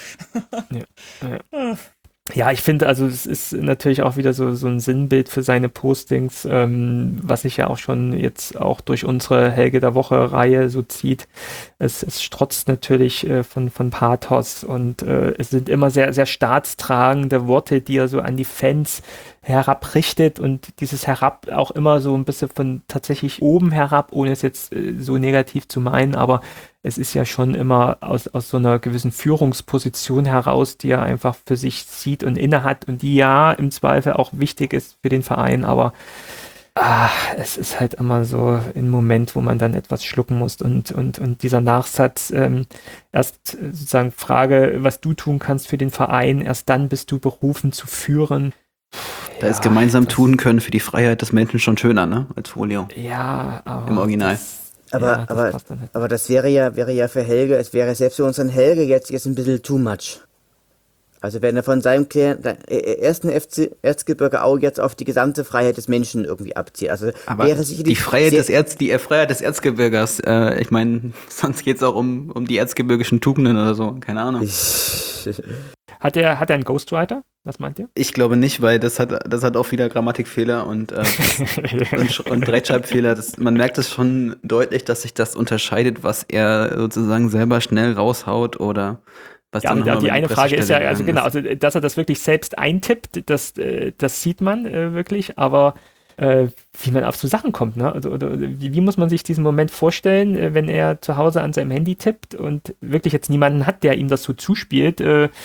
Ja, ich finde, also es ist natürlich auch wieder so ein Sinnbild für seine Postings, was sich ja auch schon jetzt auch durch unsere Helge der Woche-Reihe so zieht. Es strotzt natürlich von Pathos, und es sind immer sehr, sehr staatstragende Worte, die er so an die Fans herabrichtet und dieses Herab auch immer so ein bisschen von tatsächlich oben herab, ohne es jetzt so negativ zu meinen, aber es ist ja schon immer aus so einer gewissen Führungsposition heraus, die er einfach für sich sieht und innehat und die ja im Zweifel auch wichtig ist für den Verein, aber es ist halt immer so ein Moment, wo man dann etwas schlucken muss und dieser Nachsatz, erst sozusagen Frage, was du tun kannst für den Verein, erst dann bist du berufen zu führen. Da ist gemeinsam tun können für die Freiheit des Menschen schon schöner, ne? Als Folio. Ja, aber im Original. Aber das wäre ja für Helge, es wäre selbst für unseren Helge jetzt ein bisschen too much. Also wenn er von seinem ersten FC Erzgebirge Aue jetzt auf die gesamte Freiheit des Menschen irgendwie abzieht. Also aber wäre sicherlich die Freiheit des Erzgebirgers, ich meine, sonst geht's auch um die erzgebirgischen Tugenden oder so, keine Ahnung. Hat er einen Ghostwriter? Was meint ihr? Ich glaube nicht, weil das hat auch wieder Grammatikfehler und Rechtschreibfehler. Man merkt es schon deutlich, dass sich das unterscheidet, was er sozusagen selber schnell raushaut oder was ja, dann und die eine Frage ist ja, gegangen also genau, also dass er das wirklich selbst eintippt, das sieht man wirklich, aber wie man auf so Sachen kommt, ne? Also, oder wie muss man sich diesen Moment vorstellen, wenn er zu Hause an seinem Handy tippt und wirklich jetzt niemanden hat, der ihm das so zuspielt,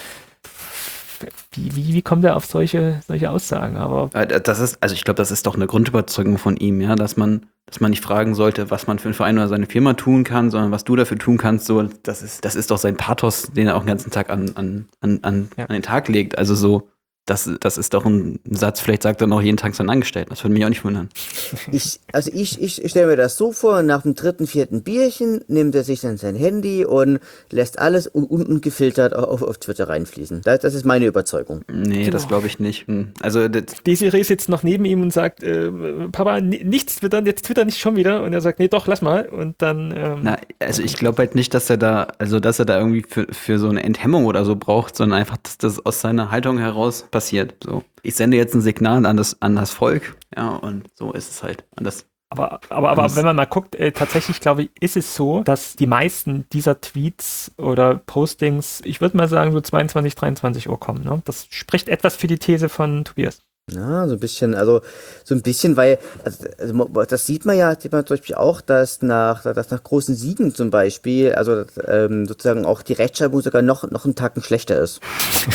wie kommt er auf solche Aussagen? Aber ich glaube, das ist doch eine Grundüberzeugung von ihm, ja, dass man nicht fragen sollte, was man für einen Verein oder seine Firma tun kann, sondern was du dafür tun kannst. So, das ist doch sein Pathos, den er auch den ganzen Tag an den Tag legt. Also so, das ist doch ein Satz, vielleicht sagt er noch jeden Tag seinen Angestellten. Das würde mich auch nicht wundern. Ich stelle mir das so vor, nach dem 3., 4. Bierchen nimmt er sich dann sein Handy und lässt alles ungefiltert auf Twitter reinfließen. Das ist meine Überzeugung. Nee, das glaube ich nicht. Also Desiree sitzt noch neben ihm und sagt, Papa, nichts twittern, jetzt twitter nicht schon wieder. Und er sagt, nee, doch, lass mal. Und dann also ich glaube halt nicht, dass er da irgendwie für so eine Enthemmung oder so braucht, sondern einfach, dass das aus seiner Haltung heraus passiert. So, ich sende jetzt ein Signal an das Volk, ja, und so ist es halt. Aber wenn man mal guckt, tatsächlich glaube ich, ist es so, dass die meisten dieser Tweets oder Postings, ich würde mal sagen, so 22, 23 Uhr kommen. Ne? Das spricht etwas für die These von Tobias. Ja, so ein bisschen, weil, das sieht man zum Beispiel auch, dass nach großen Siegen zum Beispiel, also sozusagen auch die Rechtschreibung sogar noch einen Tacken schlechter ist.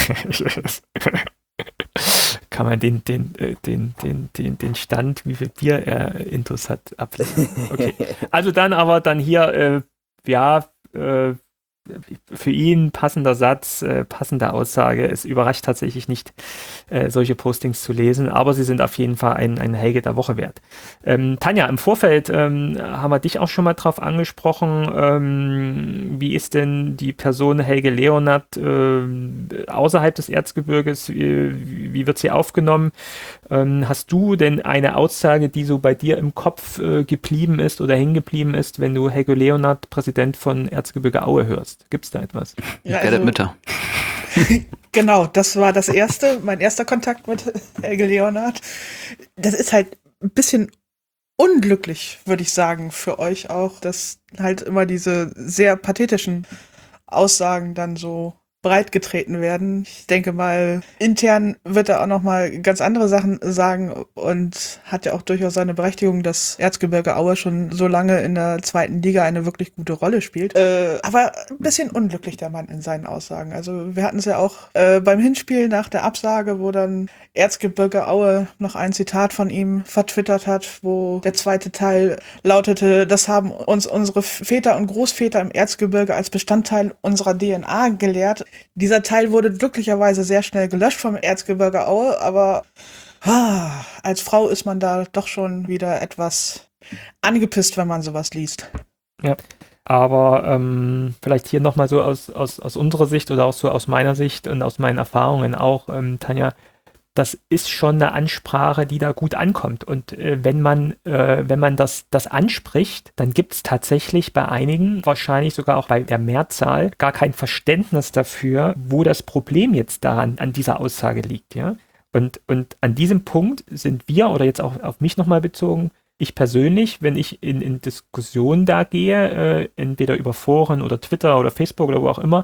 Kann man den Stand, wie viel Bier er intus hat, ablesen. Okay. Also dann hier, für ihn passender Satz, passende Aussage. Es überrascht tatsächlich nicht, solche Postings zu lesen, aber sie sind auf jeden Fall ein Helge der Woche wert. Tanja, im Vorfeld haben wir dich auch schon mal drauf angesprochen. Wie ist denn die Person Helge Leonard außerhalb des Erzgebirges? Wie wird sie aufgenommen? Hast du denn eine Aussage, die so bei dir im Kopf geblieben ist oder hängen geblieben ist, wenn du Helge Leonard, Präsident von Erzgebirge Aue, hörst? Gibt es da etwas? Ja, Gerrit Mütter. Genau, das war mein erster Kontakt mit Helge Leonard. Das ist halt ein bisschen unglücklich, würde ich sagen, für euch auch, dass halt immer diese sehr pathetischen Aussagen dann so breit getreten werden. Ich denke mal, intern wird er auch noch mal ganz andere Sachen sagen und hat ja auch durchaus seine Berechtigung, dass Erzgebirge Aue schon so lange in der 2. Liga eine wirklich gute Rolle spielt. Aber ein bisschen unglücklich der Mann in seinen Aussagen. Also wir hatten es ja auch beim Hinspiel nach der Absage, wo dann Erzgebirge Aue noch ein Zitat von ihm vertwittert hat, wo der zweite Teil lautete: Das haben uns unsere Väter und Großväter im Erzgebirge als Bestandteil unserer DNA gelehrt. Dieser Teil wurde glücklicherweise sehr schnell gelöscht vom Erzgebirge Aue, aber als Frau ist man da doch schon wieder etwas angepisst, wenn man sowas liest. Ja, aber vielleicht hier nochmal so aus unserer Sicht oder auch so aus meiner Sicht und aus meinen Erfahrungen auch, Tanja, das ist schon eine Ansprache, die da gut ankommt. Und wenn man das anspricht, dann gibt es tatsächlich bei einigen, wahrscheinlich sogar auch bei der Mehrzahl, gar kein Verständnis dafür, wo das Problem jetzt daran an dieser Aussage liegt. Ja? Und an diesem Punkt sind wir, oder jetzt auch auf mich nochmal bezogen, ich persönlich, wenn ich in Diskussionen da gehe, entweder über Foren oder Twitter oder Facebook oder wo auch immer,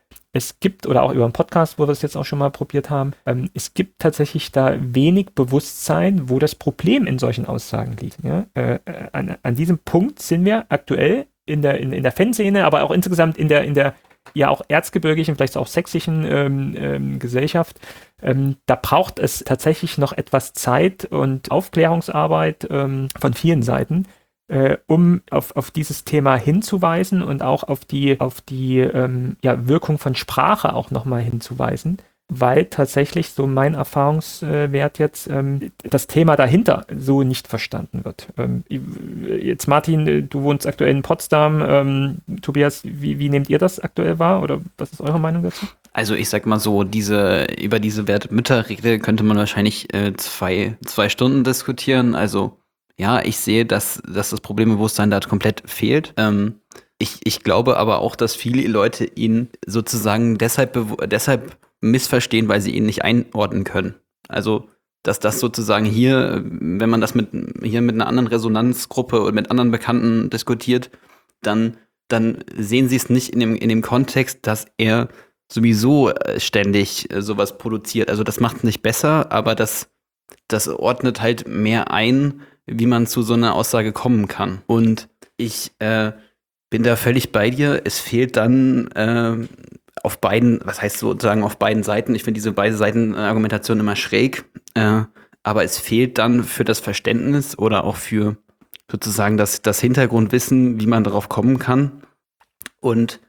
es gibt, oder auch über einen Podcast, wo wir es jetzt auch schon mal probiert haben, es gibt tatsächlich da wenig Bewusstsein, wo das Problem in solchen Aussagen liegt. Ja? An diesem Punkt sind wir aktuell in der Fanszene, aber auch insgesamt in der ja auch erzgebirgischen, vielleicht auch sächsischen Gesellschaft. Da braucht es tatsächlich noch etwas Zeit und Aufklärungsarbeit von vielen Seiten, um auf dieses Thema hinzuweisen und auch auf die Wirkung von Sprache auch nochmal hinzuweisen, weil tatsächlich so mein Erfahrungswert jetzt das Thema dahinter so nicht verstanden wird. Jetzt Martin, du wohnst aktuell in Potsdam. Tobias, wie nehmt ihr das aktuell wahr oder was ist eure Meinung dazu? Also ich sag mal so, über diese Wertmütterrede könnte man wahrscheinlich 2 Stunden diskutieren. Also ja, ich sehe, dass das Problembewusstsein da komplett fehlt. Ich glaube aber auch, dass viele Leute ihn sozusagen deshalb missverstehen, weil sie ihn nicht einordnen können. Also, dass das sozusagen hier, wenn man das mit einer anderen Resonanzgruppe und mit anderen Bekannten diskutiert, dann sehen sie es nicht in dem Kontext, dass er sowieso ständig sowas produziert. Also das macht es nicht besser, aber das ordnet halt mehr ein, wie man zu so einer Aussage kommen kann. Und ich bin da völlig bei dir. Es fehlt dann auf beiden, was heißt sozusagen auf beiden Seiten? Ich finde diese beide Seiten Argumentation immer schräg. Aber es fehlt dann für das Verständnis oder auch für sozusagen das Hintergrundwissen, wie man darauf kommen kann. Und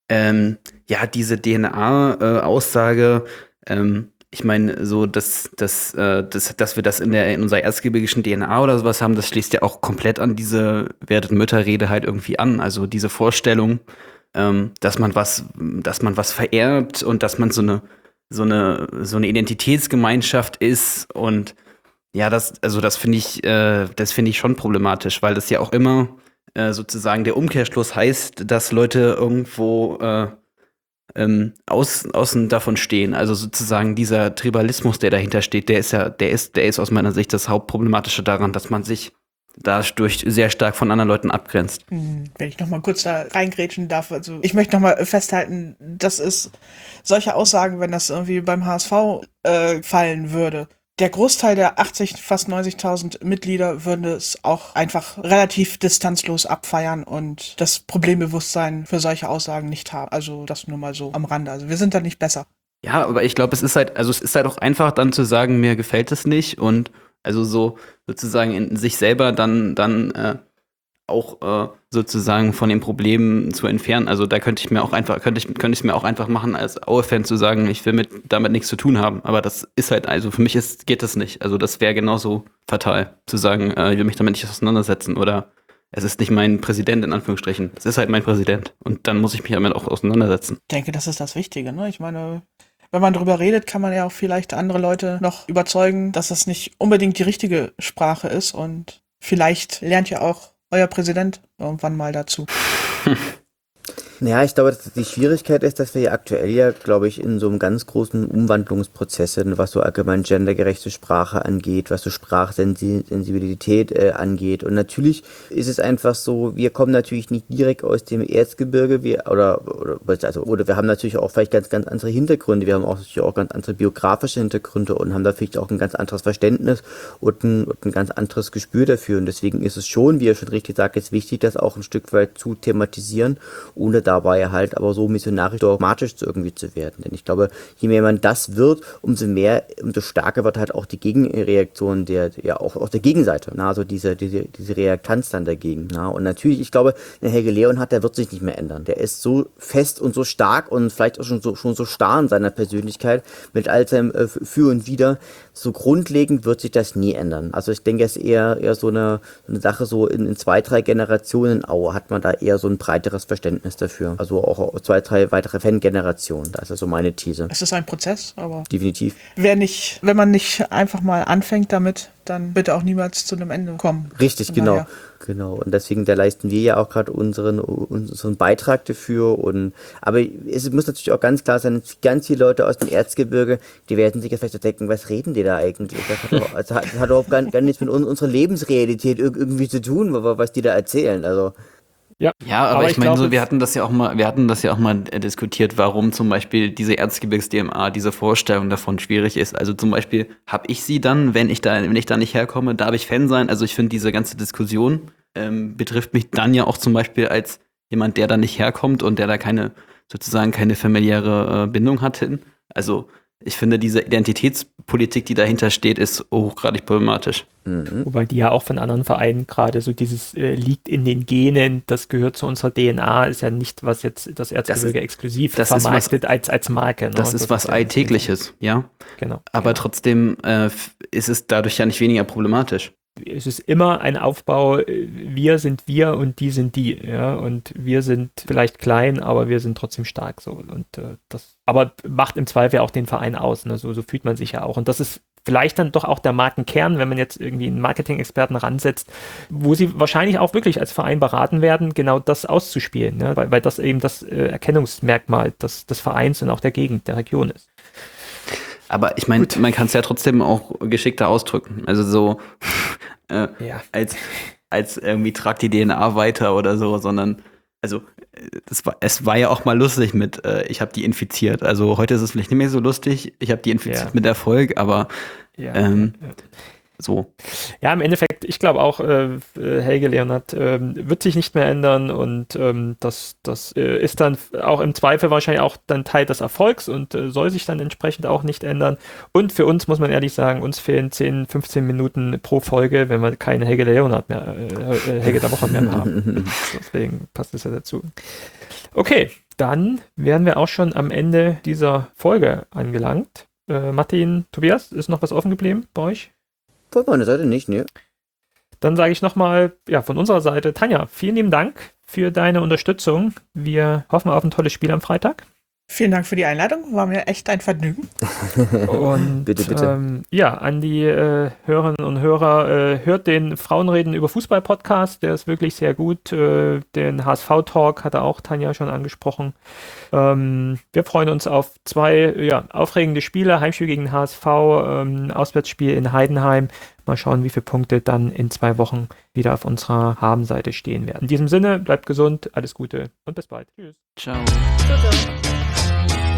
diese DNA-Aussage, ich meine, so, dass wir das in unserer erzgebirgischen DNA oder sowas haben, das schließt ja auch komplett an diese Wertet-Mütter-Rede halt irgendwie an. Also diese Vorstellung, dass man was vererbt und dass man so eine Identitätsgemeinschaft ist und ja, das finde ich schon problematisch, weil das ja auch immer sozusagen der Umkehrschluss heißt, dass Leute irgendwo außen davon stehen. Also sozusagen dieser Tribalismus, der dahinter steht, der ist aus meiner Sicht das Hauptproblematische daran, dass man sich dadurch sehr stark von anderen Leuten abgrenzt. Wenn ich noch mal kurz da reingrätschen darf, also ich möchte noch mal festhalten, dass es solche Aussagen, wenn das irgendwie beim HSV fallen würde, der Großteil der 80, fast 90.000 Mitglieder würden es auch einfach relativ distanzlos abfeiern und das Problembewusstsein für solche Aussagen nicht haben. Also das nur mal so am Rande. Also wir sind da nicht besser. Ja, aber ich glaube, es ist halt auch einfach dann zu sagen, mir gefällt es nicht und also so sozusagen in sich selber dann auch sozusagen von den Problemen zu entfernen. Also da könnte ich es mir auch einfach machen, als Aue-Fan zu sagen, ich will damit nichts zu tun haben. Aber das ist halt, also für mich geht das nicht. Also das wäre genauso fatal, zu sagen, ich will mich damit nicht auseinandersetzen oder es ist nicht mein Präsident, in Anführungsstrichen. Es ist halt mein Präsident. Und dann muss ich mich damit auch auseinandersetzen. Ich denke, das ist das Wichtige, ne? Ich meine, wenn man drüber redet, kann man ja auch vielleicht andere Leute noch überzeugen, dass das nicht unbedingt die richtige Sprache ist und vielleicht lernt ja auch euer Präsident irgendwann mal dazu. Naja, ich glaube, die Schwierigkeit ist, dass wir ja aktuell glaube ich, in so einem ganz großen Umwandlungsprozess sind, was so allgemein gendergerechte Sprache angeht, was so Sprachsensibilität angeht. Und natürlich ist es einfach so, wir kommen natürlich nicht direkt aus dem Erzgebirge, wir haben natürlich auch vielleicht ganz andere Hintergründe, wir haben auch natürlich auch ganz andere biografische Hintergründe und haben da vielleicht auch ein ganz anderes Verständnis und ein ganz anderes Gespür dafür. Und deswegen ist es schon, wie ihr schon richtig sagt, jetzt wichtig, das auch ein Stück weit zu thematisieren, ohne dabei halt aber so missionarisch dogmatisch irgendwie zu werden. Denn ich glaube, je mehr man das wird, umso stärker wird halt auch die Gegenreaktion auch der Gegenseite. Na, also diese Reaktanz dann dagegen. Na, und natürlich, ich glaube, der Helge Leonhardt, der wird sich nicht mehr ändern. Der ist so fest und so stark und vielleicht auch schon so starr in seiner Persönlichkeit mit all seinem Für und Wider. So grundlegend wird sich das nie ändern. Also ich denke, es ist eher so eine Sache, so in 2, 3 Generationen hat man da eher so ein breiteres Verständnis dafür. Also auch 2, 3 weitere Fangenerationen. Das ist so meine These. Es ist ein Prozess, aber definitiv. Wenn man nicht einfach mal anfängt damit, dann bitte auch niemals zu einem Ende kommen. Richtig, genau. Und deswegen, da leisten wir ja auch gerade unseren Beitrag dafür. Aber es muss natürlich auch ganz klar sein, ganz viele Leute aus dem Erzgebirge, die werden sich jetzt vielleicht denken, was reden die da eigentlich? Das hat überhaupt gar nichts mit unserer Lebensrealität irgendwie zu tun, was die da erzählen. Also Ja, aber ich meine, glaube, so, wir hatten das ja auch mal diskutiert, warum zum Beispiel diese Erzgebirgs-DMA, diese Vorstellung davon schwierig ist. Also zum Beispiel habe ich sie dann, wenn ich da nicht herkomme, darf ich Fan sein. Also ich finde, diese ganze Diskussion betrifft mich dann ja auch zum Beispiel als jemand, der da nicht herkommt und der da keine familiäre Bindung hat hin. Also ich finde, diese Identitätspolitik, die dahinter steht, ist hochgradig problematisch. Wobei die ja auch von anderen Vereinen gerade so dieses liegt in den Genen, das gehört zu unserer DNA, ist ja nicht, was jetzt das Erzgebirge exklusiv vermarktet als Marke. Ne? Das ist was Alltägliches, ja. Genau. Aber trotzdem ist es dadurch ja nicht weniger problematisch. Es ist immer ein Aufbau, wir sind wir und die sind die, ja, und wir sind vielleicht klein, aber wir sind trotzdem stark, so, und das aber macht im Zweifel auch den Verein aus, ne? So fühlt man sich ja auch, und das ist vielleicht dann doch auch der Markenkern, wenn man jetzt irgendwie einen Marketing-Experten ransetzt, wo sie wahrscheinlich auch wirklich als Verein beraten werden, genau das auszuspielen, ne? Weil das eben das Erkennungsmerkmal des Vereins und auch der Gegend, der Region ist. Aber ich meine, man kann es ja trotzdem auch geschickter ausdrücken. Also so als irgendwie tragt die DNA weiter oder so, sondern also es war ja auch mal lustig mit ich habe die infiziert. Also heute ist es vielleicht nicht mehr so lustig, ich habe die infiziert mit Erfolg, aber so. Ja, im Endeffekt, ich glaube auch, Helge Leonhardt wird sich nicht mehr ändern, und das ist dann auch im Zweifel wahrscheinlich auch dann Teil des Erfolgs und soll sich dann entsprechend auch nicht ändern. Und für uns, muss man ehrlich sagen, uns fehlen 10, 15 Minuten pro Folge, wenn wir keinen Helge Leonhardt mehr, Helge der Woche mehr haben. Deswegen passt es ja dazu. Okay, dann wären wir auch schon am Ende dieser Folge angelangt. Martin, Tobias, ist noch was offen geblieben bei euch? Von meiner Seite nicht, ne? Dann sage ich nochmal, von unserer Seite, Tanja, vielen lieben Dank für deine Unterstützung. Wir hoffen auf ein tolles Spiel am Freitag. Vielen Dank für die Einladung, war mir echt ein Vergnügen. Und bitte. An die Hörerinnen und Hörer, hört den Frauenreden über Fußball-Podcast, der ist wirklich sehr gut. Den HSV-Talk hatte auch Tanja schon angesprochen. Wir freuen uns auf 2 aufregende Spiele, Heimspiel gegen HSV, Auswärtsspiel in Heidenheim. Mal schauen, wie viele Punkte dann in 2 Wochen wieder auf unserer Habenseite stehen werden. In diesem Sinne, bleibt gesund, alles Gute und bis bald. Tschüss. Ciao. Ciao.